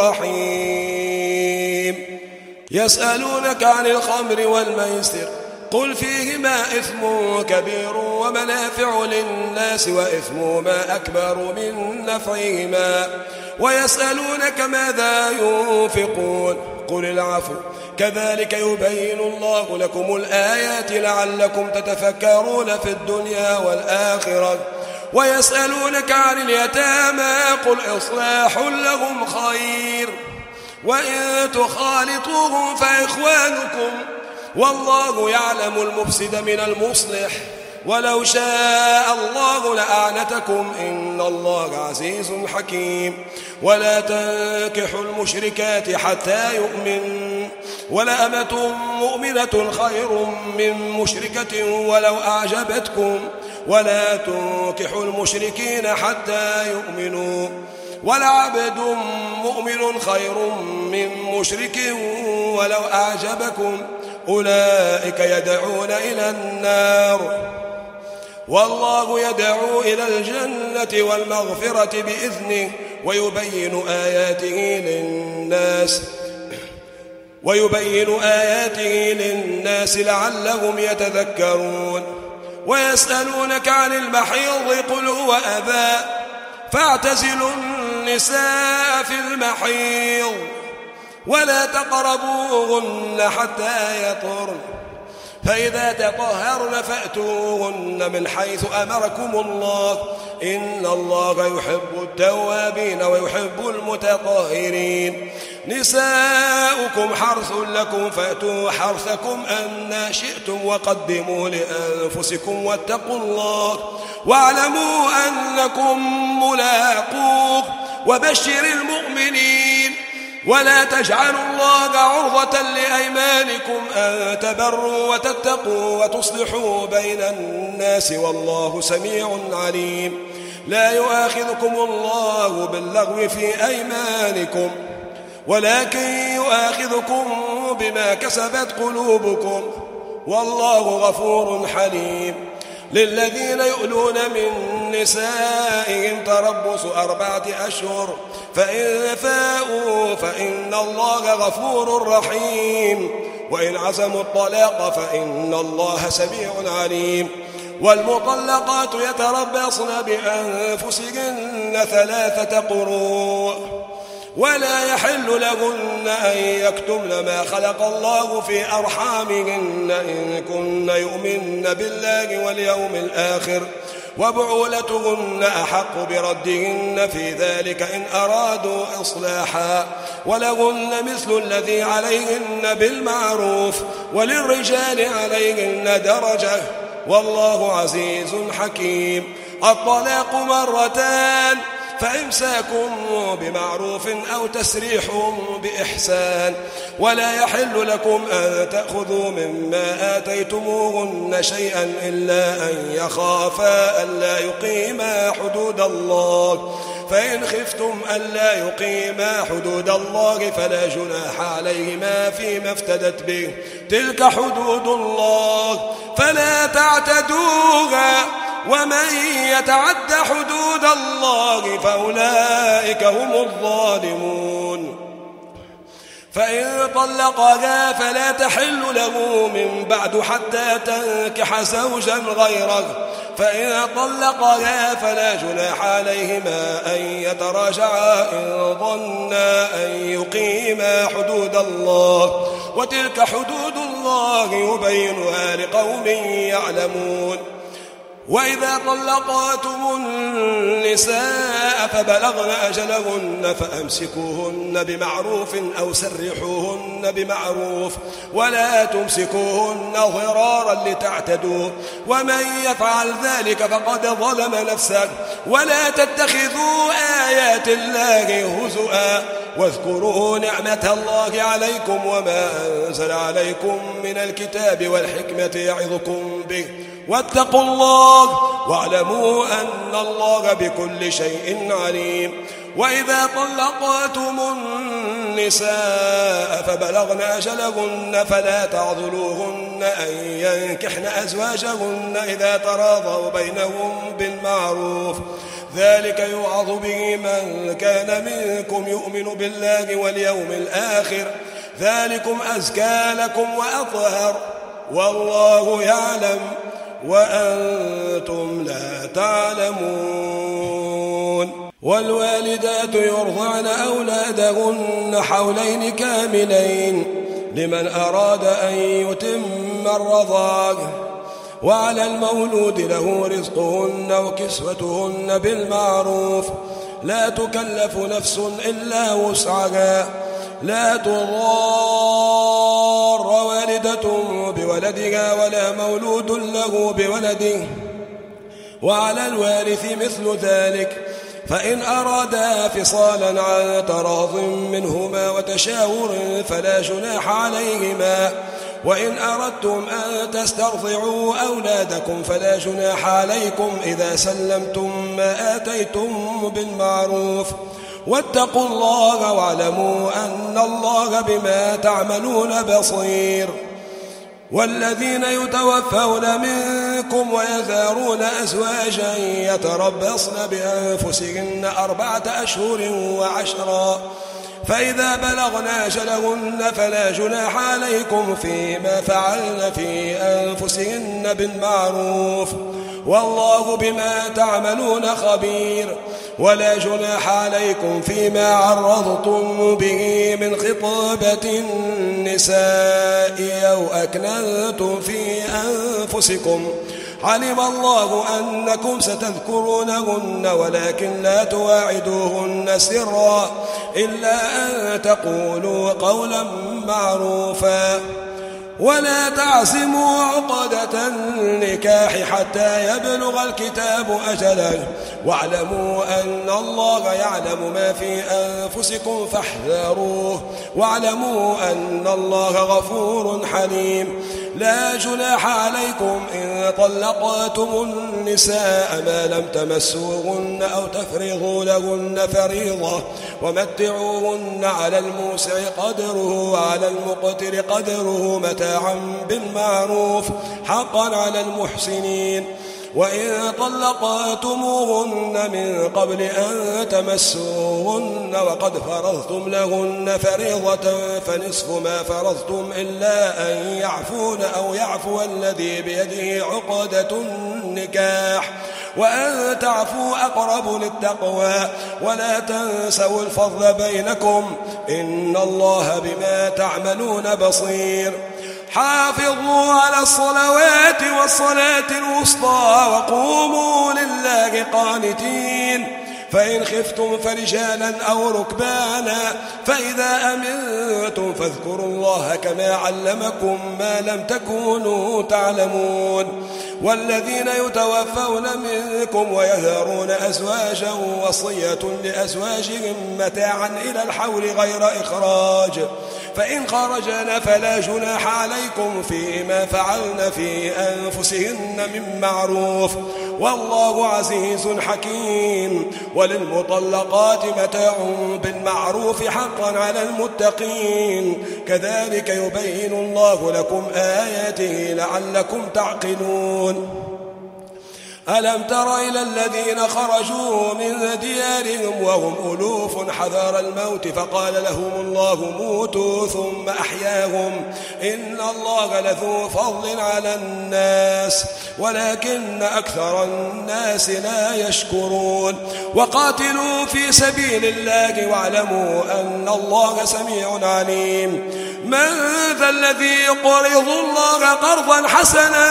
[SPEAKER 1] رحيم يسألونك عن الخمر والميسر قل فيهما إثم كبير ومنافع للناس وإثمهما أكبر من نفعهما ويسألونك ماذا ينفقون قل العفو كذلك يبين الله لكم الآيات لعلكم تتفكرون في الدنيا والآخرة ويسألونك عن اليتامى قل إصلاح لهم خير وإن تخالطوهم فإخوانكم والله يعلم المفسد من المصلح ولو شاء الله لأعنتكم إن الله عزيز حكيم ولا تنكحوا المشركات حتى يؤمن ولأمة مؤمنة خير من مشركة ولو أعجبتكم ولا تنكحوا المشركين حتى يؤمنوا ولعبد مؤمن خير من مشرك ولو أعجبكم أولئك يدعون إلى النار والله يدعو إلى الجنة والمغفرة بإذنه ويبين آياته للناس ويبين آياته للناس لعلهم يتذكرون ويسألونك عن المحيض قل هو أذى فاعتزلوا النساء في المحيض ولا تقربوهن حتى يطهرن فإذا تطهرن فأتوهن من حيث أمركم الله إن الله يحب التوابين ويحب المتطهرين نساؤكم حرث لكم فأتوا حرثكم أن شئتم وقدموا لأنفسكم واتقوا الله واعلموا أنكم ملاقوه وبشر المؤمنين ولا تجعلوا الله عرضة لأيمانكم أن تبروا وتتقوا وتصلحوا بين الناس والله سميع عليم. لا يؤاخذكم الله باللغو في أيمانكم ولكن يؤاخذكم بما كسبت قلوبكم والله غفور حليم. للذين يؤلون من نسائهم تربص أربعة أشهر فإن فاءوا فإن الله غفور رحيم وإن عزموا الطلاق فإن الله سميع عليم. والمطلقات يتربصن بأنفسهن ثلاثة قروء ولا يحل لهن أن يكتمن ما خلق الله في أرحامهن إن كن يؤمن بالله واليوم الآخر وبعولتهن أحق بردهن في ذلك إن أرادوا إصلاحا ولهن مثل الذي عليهن بالمعروف وللرجال عليهن درجة والله عزيز حكيم. الطلاق مرتان فإمساكم بمعروف أو تسريح بإحسان ولا يحل لكم أن تأخذوا مما آتيتموهن شيئا إلا أن يخافا ألا يقيما حدود الله فإن خفتم ألا يقيما حدود الله فلا جناح عليهما فيما افتدت به تلك حدود الله فلا تعتدوها ومن يتعد حدود الله فأولئك هم الظالمون. فإن طلقها فلا تحل له من بعد حتى تنكح زوجا غيره فإن طلقها فلا جناح عليهما أن يتراجعا إن ظنا أن يقيما حدود الله وتلك حدود الله يبينها لقوم يعلمون. وإذا طلقتم النساء فبلغن أجلهن فأمسكوهن بمعروف أو سرحوهن بمعروف ولا تمسكوهن ضرارا لتعتدوا ومن يفعل ذلك فقد ظلم نفسه ولا تتخذوا آيات الله هزؤا واذكروا نعمة الله عليكم وما أنزل عليكم من الكتاب والحكمة يعظكم به واتقوا الله واعلموا أن الله بكل شيء عليم. وإذا طلقتم النساء فبلغن أجلهن فلا تعضلوهن أن ينكحن أزواجهن إذا تراضوا بينهم بالمعروف ذلك يوعظ به من كان منكم يؤمن بالله واليوم الآخر ذلكم أزكى لكم وأطهر والله يعلم وأنتم لا تعلمون. والوالدات يرضعن أولادهن حولين كاملين لمن أراد أن يتم الرضاعة وعلى المولود له رزقهن وكسوتهن بالمعروف لا تكلف نفس إلا وسعها لا تضار والدة بولدها ولا مولود له بولده وعلى الوارث مثل ذلك فإن أرادا فصالا عن تراض منهما وتشاور فلا جناح عليهما وإن أردتم أن تسترضعوا أولادكم فلا جناح عليكم إذا سلمتم ما آتيتم بالمعروف واتقوا الله واعلموا أن الله بما تعملون بصير. والذين يتوفون منكم ويذرون أزواجا يتربصن بأنفسهن أربعة أشهر وعشرا فإذا بلغن أجلهن فلا جناح عليكم فيما فعلن في أنفسهن بالمعروف والله بما تعملون خبير. ولا جناح عليكم فيما عرضتم به من خطابة النساء أو أكننتم في أنفسكم علم الله أنكم ستذكرونهن ولكن لا تواعدوهن سرا إلا أن تقولوا قولا معروفا ولا تعزموا عقدة النكاح حتى يبلغ الكتاب أجله واعلموا أن الله يعلم ما في أنفسكم فاحذروه واعلموا أن الله غفور حليم. لا جناح عليكم إن طلقتم النساء ما لم تمسوهن أو تفرغوا لهن فريضة ومتعوهن على الموسع قدره وعلى المقتر قدره متاعا بالمعروف حقا على المحسنين. وإن طلقتموهن من قبل أن تمسوهن وقد فرضتم لهن فريضة فنصف ما فرضتم إلا أن يعفون أو يعفو الذي بيده عقدة النكاح وأن تعفوا أقرب للتقوى ولا تنسوا الفضل بينكم إن الله بما تعملون بصير. حافظوا على الصلوات والصلاة الوسطى وقوموا لله قانتين. فإن خفتم فرجالا أو ركبانا فإذا أمنتم فاذكروا الله كما علمكم ما لم تكونوا تعلمون. والذين يتوفون منكم ويذرون أزواجا وصية لأزواجهم متاعا إلى الحول غير إخراج فإن خرجنا فلا جناح عليكم فيما فعلن في أنفسهن من معروف والله عزيز حكيم. وللمطلقات متاع بالمعروف حقا على المتقين كذلك يبين الله لكم آياته لعلكم تعقلون. ألم تر إلى الذين خرجوا من ديارهم وهم ألوف حذر الموت فقال لهم الله موتوا ثم أحياهم إن الله لذو فضل على الناس ولكن أكثر الناس لا يشكرون. وقاتلوا في سبيل الله واعلموا أن الله سميع عليم. من ذا الذي يقرض الله قرضا حسنا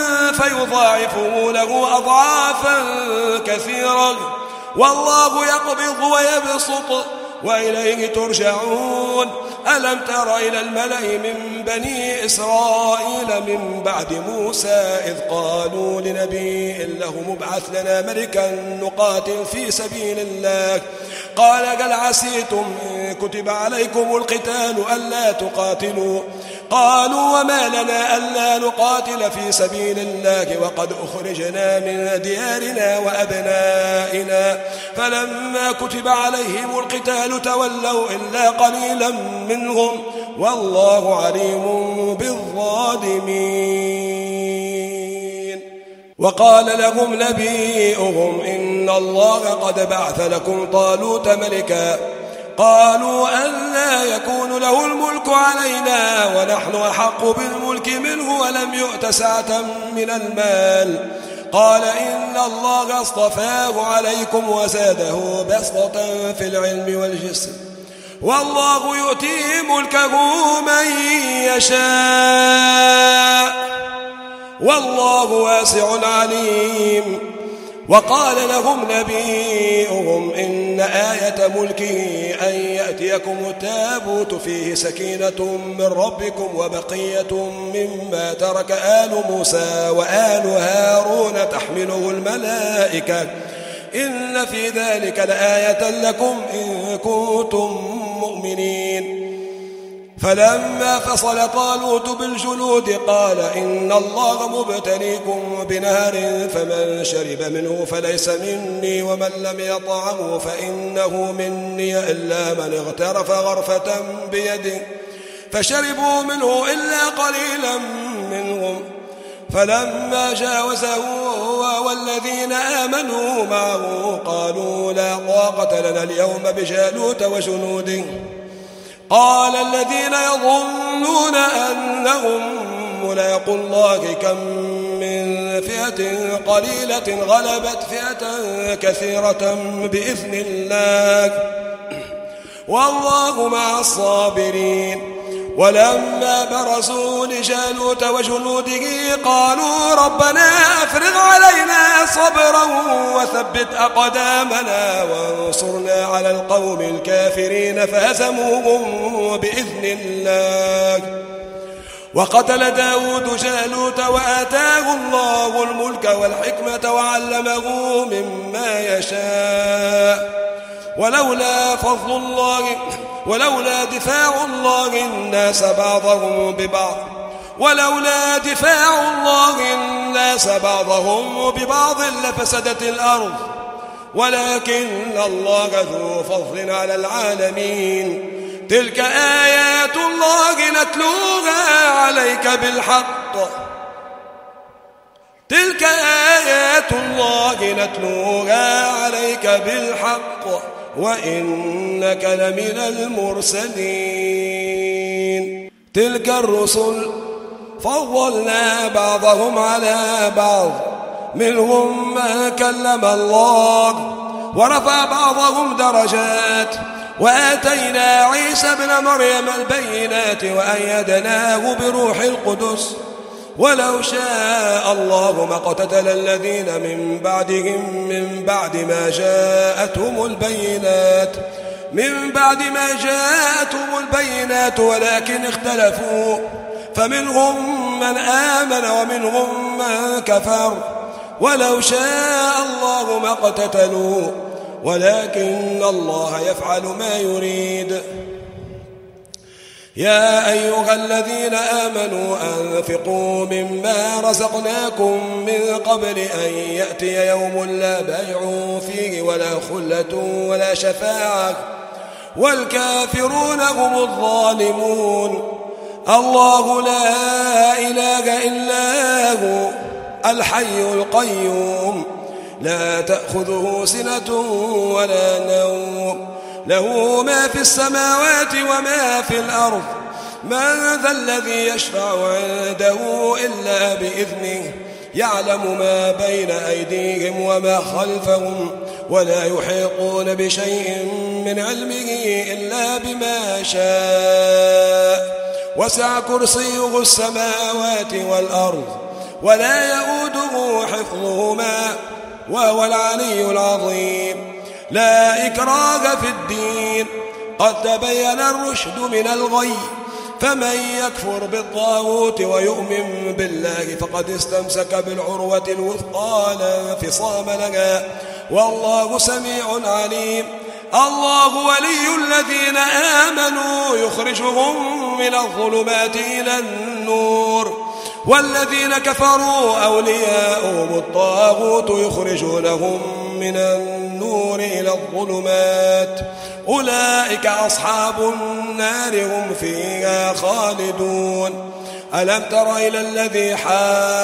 [SPEAKER 1] فيضاعفه له أضعافا كثيرا والله يقبض ويبسط وإليه ترجعون. ألم تر إلى الملأ من بني إسرائيل من بعد موسى إذ قالوا لنبي له مبعث لنا ملكا نقاتل في سبيل الله قال هل عسيتم إن كتب عليكم القتال ألا تقاتلوا قالوا وما لنا ألا نقاتل في سبيل الله وقد أخرجنا من ديارنا وأبنائنا فلما كتب عليهم القتال تولوا إلا قليلا منهم والله عليم بالظالمين. وقال لهم نبيئهم إن الله قد بعث لكم طالوت ملكا قالوا ألا يكون له الملك علينا ونحن أحق بالملك منه ولم يؤت سعة من المال قال إن الله اصطفاه عليكم وزاده بسطة في العلم والجسم والله يؤتي ملكه من يشاء والله واسع عليم. وقال لهم نبيهم إن آية ملكه أن يأتيكم التابوت فيه سكينة من ربكم وبقية مما ترك آل موسى وآل هارون تحمله الملائكة إن في ذلك لآية لكم إن كنتم مؤمنين. فلما فصل طالوت بالجنود قال إن الله مبتليكم بنهر فمن شرب منه فليس مني ومن لم يطعمه فإنه مني إلا من اغترف غرفة بيده فشربوا منه إلا قليلا منهم فلما جاوزه هو والذين آمنوا معه قالوا لا طاقة لنا اليوم بجالوت وجنوده قال الذين يظنون أنهم ملاقوا الله كم من فئة قليلة غلبت فئة كثيرة بإذن الله والله مع الصابرين. ولما برزوا لجالوت وجنوده قالوا ربنا أفرغ علينا صبرا وثبت أقدامنا وانصرنا على القوم الكافرين فهزموهم بإذن الله وقتل داود جالوت وآتاه الله الملك والحكمة وعلمه مما يشاء ولولا فضل الله ولولا دفاع الله الناس بعضهم ببعض ولولا دفاع الله الناس بعضهم ببعض لفسدت الأرض ولكن الله ذو فضل على العالمين. تلك آيات الله نتلوها عليك بالحق تلك آيات الله نتلوها عليك بالحق وإنك لمن المرسلين. تلك الرسل فضلنا بعضهم على بعض منهم من كلم الله ورفع بعضهم درجات وآتينا عيسى ابن مريم البينات وأيدناه بروح القدس ولو شاء الله ما اقتتل الذين من بعدهم من بعد ما جاءتهم البينات من بعد ما جاءتهم البينات ولكن اختلفوا فمنهم من آمن ومنهم من كفر ولو شاء الله ما اقتتلوا ولكن الله يفعل ما يريد. يا أيها الذين آمنوا أنفقوا مما رزقناكم من قبل أن يأتي يوم لا بيع فيه ولا خلة ولا شفاعة والكافرون هم الظالمون. الله لا إله إلا هو الحي القيوم لا تأخذه سنة ولا نوم له ما في السماوات وما في الأرض من ذا الذي يشفع عنده إلا بإذنه يعلم ما بين أيديهم وما خلفهم ولا يحيطون بشيء من علمه إلا بما شاء وسع كرسيه السماوات والأرض ولا يؤوده حفظهما وهو العلي العظيم. لا إكراه في الدين قد تبين الرشد من الغي فمن يكفر بالطاغوت ويؤمن بالله فقد استمسك بالعروة الوثقى لا انفصام لها والله سميع عليم. الله ولي الذين آمنوا يخرجهم من الظلمات إلى النور والذين كفروا أولياؤهم الطاغوت يخرجونهم من النور إلى الظلمات أولئك أصحاب النار هم فيها خالدون. ألم تر إلى الذي حاج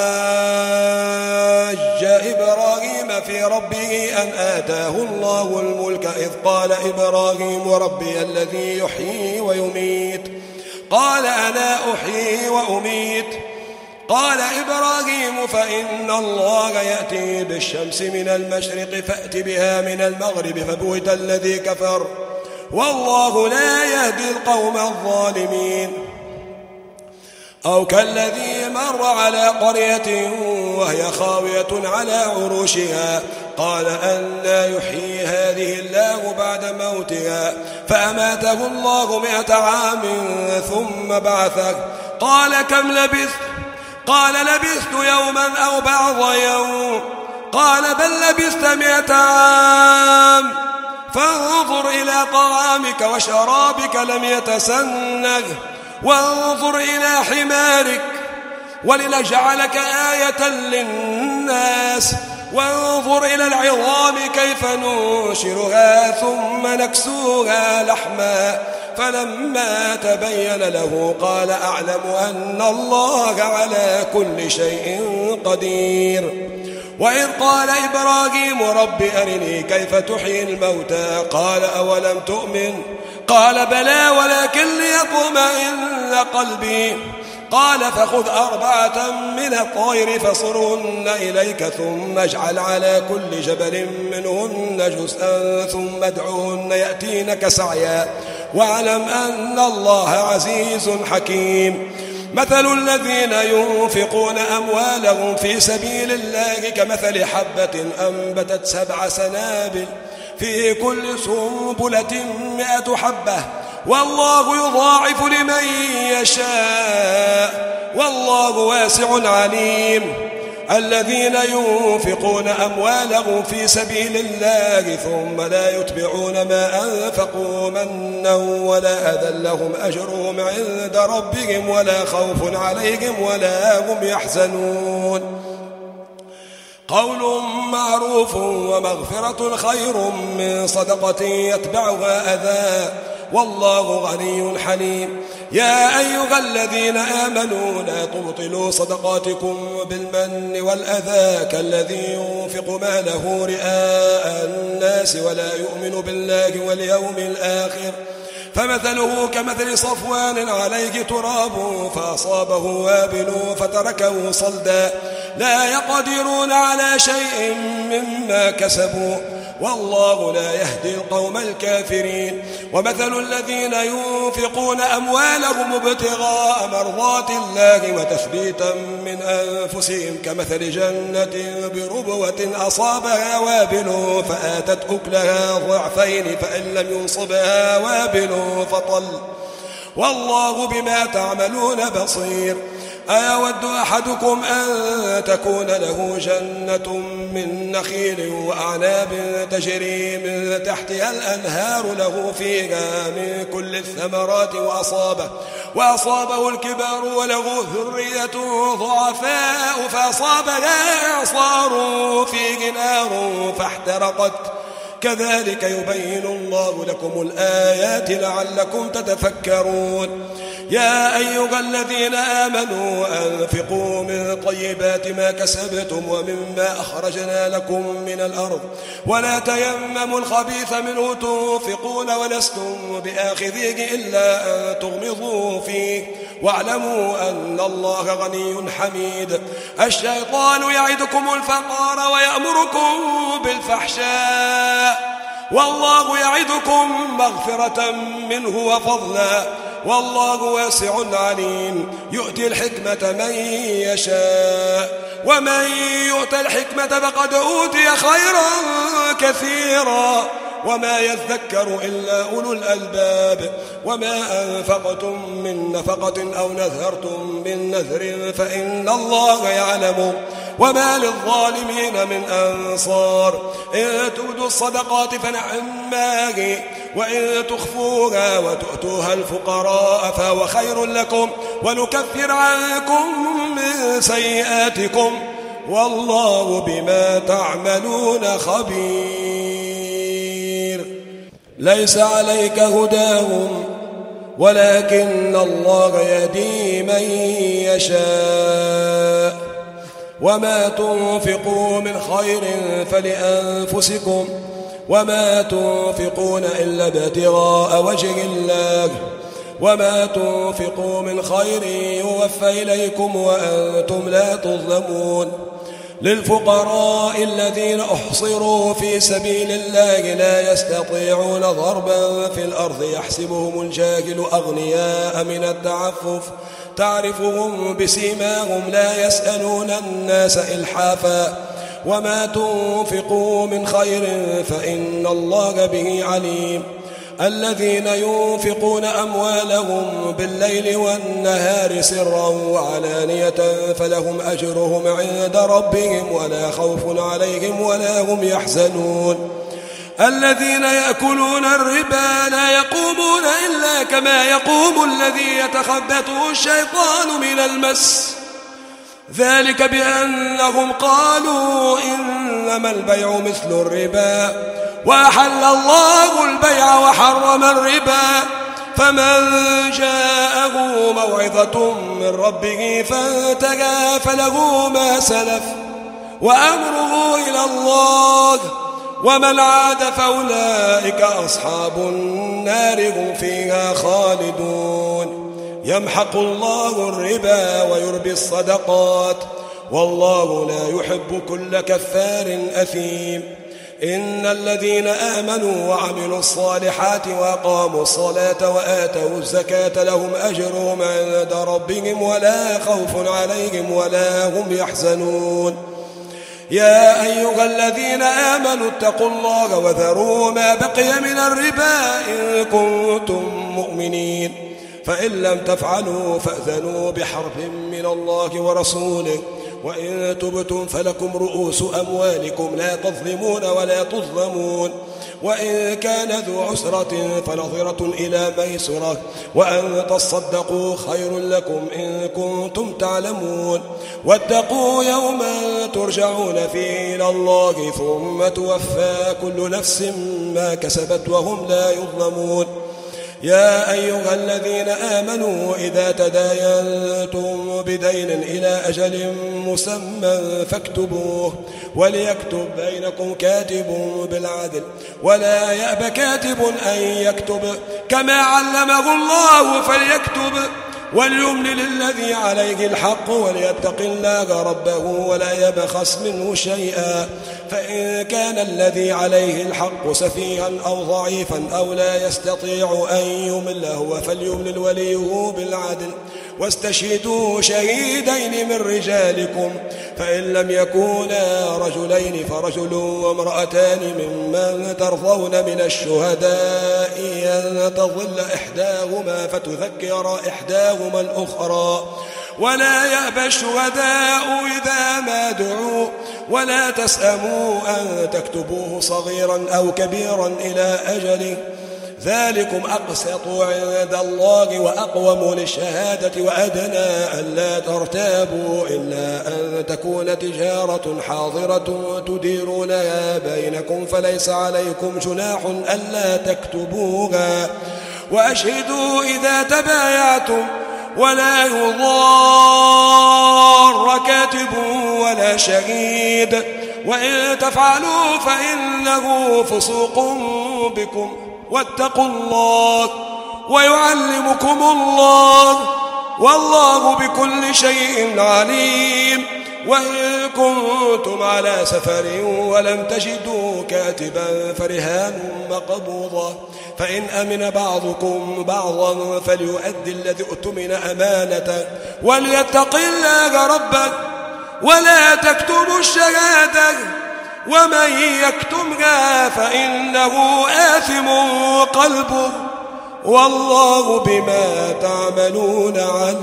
[SPEAKER 1] إبراهيم في ربه أن آتاه الله الملك إذ قال إبراهيم ربي الذي يحيي ويميت قال أنا أحيي وأميت قال إبراهيم فإن الله يأتي بالشمس من المشرق فأت بها من المغرب فبهت الذي كفر والله لا يهدي القوم الظالمين. أو كالذي مر على قرية وهي خاوية على عروشها قال أنى يحيي هذه الله بعد موتها فأماته الله مئة عام ثم بعثه قال كم لبثت قال لبثت يوما أو بعض يوم قال بل لبثت مئة عام فانظر إلى طعامك وشرابك لم يتسنه وانظر إلى حمارك ولنجعلك آية للناس وانظر إلى العظام كيف ننشرها ثم نكسوها لحما فلما تبين له قال أعلم أن الله على كل شيء قدير. وإذ قال إبراهيم رب أرني كيف تحيي الموتى قال أولم تؤمن قال بلى ولكن ليطمئن قلبي قال فخذ أربعة من الطير فصرهن إليك ثم اجعل على كل جبل منهن جزءا ثم ادعوهن يأتينك سعيا واعلم أن الله عزيز حكيم. مثل الذين ينفقون أموالهم في سبيل الله كمثل حبة أنبتت سبع سنابل في كل سنبلة مئة حبة والله يضاعف لمن يشاء والله واسع عليم. الذين ينفقون أموالهم في سبيل الله ثم لا يتبعون ما أنفقوا منا ولا أذى لهم أجرهم عند ربهم ولا خوف عليهم ولا هم يحزنون. قول معروف ومغفرة خير من صدقة يتبعها أذى والله غني حليم. يا أيها الذين آمنوا لا تبطلوا صدقاتكم بالمن والأذى كالذي ينفق ماله رئاء الناس ولا يؤمن بالله واليوم الآخر فمثله كمثل صفوان عليه تراب فأصابه وابل فتركه صلدا لا يقدرون على شيء مما كسبوا والله لا يهدي القوم الكافرين. ومثل الذين ينفقون أموالهم ابتغاء مرضات الله وتثبيتا من أنفسهم كمثل جنة بربوة أصابها وابل فآتت أكلها ضعفين فإن لم يصبها وابل فطل والله بما تعملون بصير. أيود أحدكم أن تكون له جنة من نخيل وأعناب تجري من تحتها الأنهار له فيها من كل الثمرات وأصابه, وأصابه الكبار وله ذرية ضعفاء فأصابها إعصار فيه نار فاحترقت كذلك يبين الله لكم الآيات لعلكم تتفكرون. يا أيها الذين آمنوا أنفقوا من طيبات ما كسبتم ومما أخرجنا لكم من الأرض ولا تيمموا الخبيث منه تنفقون ولستم بآخذيه إلا أن تغمضوا فيه واعلموا أن الله غني حميد. الشيطان يعدكم الفقر ويأمركم بالفحشاء والله يعدكم مغفرة منه وفضلا والله واسع عليم. يؤتي الحكمة من يشاء ومن يؤت الحكمة فقد أوتي خيرا كثيرا وما يذكر إلا أولو الألباب. وما أنفقتم من نفقة أو نذرتم من نذر فإن الله يعلم وما للظالمين من أنصار. إن تبدوا الصدقات فنعما هي وإن تخفوها وتؤتوها الفقراء فهو خير لكم ونكفر عنكم من سيئاتكم والله بما تعملون خبير. ليس عليك هداهم ولكن الله يهدي من يشاء وما تنفقوا من خير فلأنفسكم وما تنفقون إلا ابتغاء وجه الله وما تنفقوا من خير يوفى إليكم وأنتم لا تظلمون. للفقراء الذين أحصروا في سبيل الله لا يستطيعون ضربا في الأرض يحسبهم الجاهل أغنياء من التعفف تعرفهم بسيماهم لا يسألون الناس إلحافا وما تنفقوا من خير فإن الله به عليم. الذين ينفقون أموالهم بالليل والنهار سرا وعلانية فلهم أجرهم عند ربهم ولا خوف عليهم ولا هم يحزنون. الذين يأكلون الربا لا يقومون إلا كما يقوم الذي يتخبطه الشيطان من المس ذلك بأنهم قالوا إنما البيع مثل الربا وأحل الله البيع وحرم الربا فمن جاءه موعظة من ربه فانتهى فله ما سلف وأمره إلى الله ومن عاد فأولئك أصحاب النار هم فيها خالدون. يمحق الله الربا ويربي الصدقات والله لا يحب كل كفار أثيم. إن الذين آمنوا وعملوا الصالحات وأقاموا الصلاة وآتوا الزكاة لهم أجرهم عند ربهم ولا خوف عليهم ولا هم يحزنون. يا أيها الذين آمنوا اتقوا الله وذروا ما بقي من الربا إن كنتم مؤمنين فإن لم تفعلوا فأذنوا بحرب من الله ورسوله وإن تبتم فلكم رؤوس أموالكم لا تظلمون ولا تظلمون وإن كان ذو عسرة فنظرة إلى ميسرة وأن تصدقوا خير لكم إن كنتم تعلمون واتقوا يوما ترجعون فيه إلى الله ثم توفى كل نفس ما كسبت وهم لا يظلمون يا أيها الذين آمنوا إذا تداينتم بدين إلى أجل مسمى فاكتبوه وليكتب بينكم كاتب بالعدل ولا يأب كاتب أن يكتب كما علمه الله فليكتب وليملل الذي عليه الحق وليتق الله ربه ولا يبخس منه شيئا فإن كان الذي عليه الحق سفيها أو ضعيفا أو لا يستطيع أن يمل هو فليملل وليه بالعدل واستشهدوا شهيدين من رجالكم فإن لم يكونا رجلين فرجل وامرأتان ممن ترضون من الشهداء أن تضل إحداهما فتذكر إحداهما الأخرى ولا يأبى الشهداء إذا ما دعوا ولا تسأموا أن تكتبوه صغيرا أو كبيرا إلى أجله ذلكم أقسط عند الله وأقوم للشهادة وأدنى ألا ترتابوا إلا أن تكون تجارة حاضرة تديرونها بينكم فليس عليكم جناح ألا تكتبوها وأشهدوا إذا تبايعتم ولا يضار كاتب ولا شهيد وإن تفعلوا فإنه فسوق بكم واتقوا الله ويعلمكم الله والله بكل شيء عليم وإن كنتم على سفر ولم تجدوا كاتبا فرهان مقبوضة فإن أمن بعضكم بعضا فليؤدي الذي اؤتمن أمانته وليتق الله ربه ولا تكتموا الشهادة ومن يكتمها فإنه آثم قلبه والله بما تعملون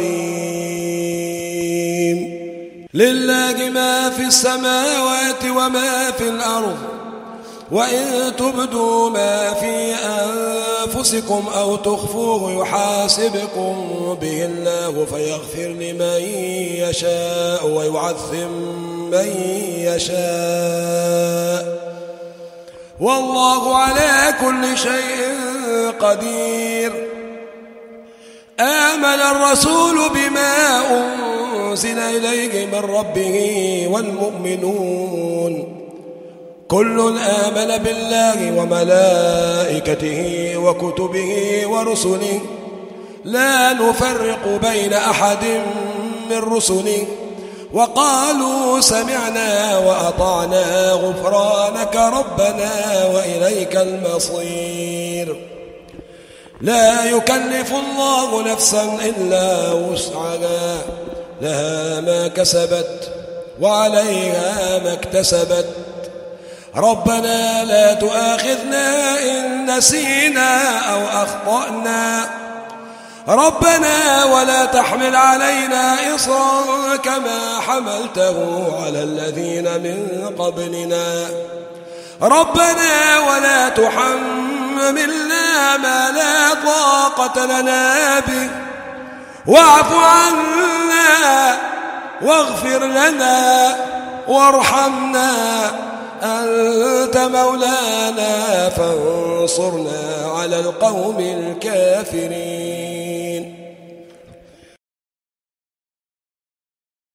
[SPEAKER 1] عليم لله ما في السماوات وما في الأرض وإن تبدوا ما في أنفسكم أو تخفوه يحاسبكم به الله فيغفر لمن يشاء ويعذب من يشاء والله على كل شيء قدير آمن الرسول بما أنزل إليه من ربه والمؤمنون كل آمن بالله وملائكته وكتبه ورسله لا نفرق بين أحد من رسله وقالوا سمعنا وأطعنا غفرانك ربنا وإليك المصير لا يكلف الله نفسا إلا وسعها لها ما كسبت وعليها ما اكتسبت ربنا لا تؤاخذنا إن نسينا أو أخطأنا ربنا ولا تحمل علينا إصرا كما حملته على الذين من قبلنا ربنا ولا تحملنا ما لا طاقة لنا به واعف عنا واغفر لنا وارحمنا أنت مولانا فانصرنا على القوم الكافرين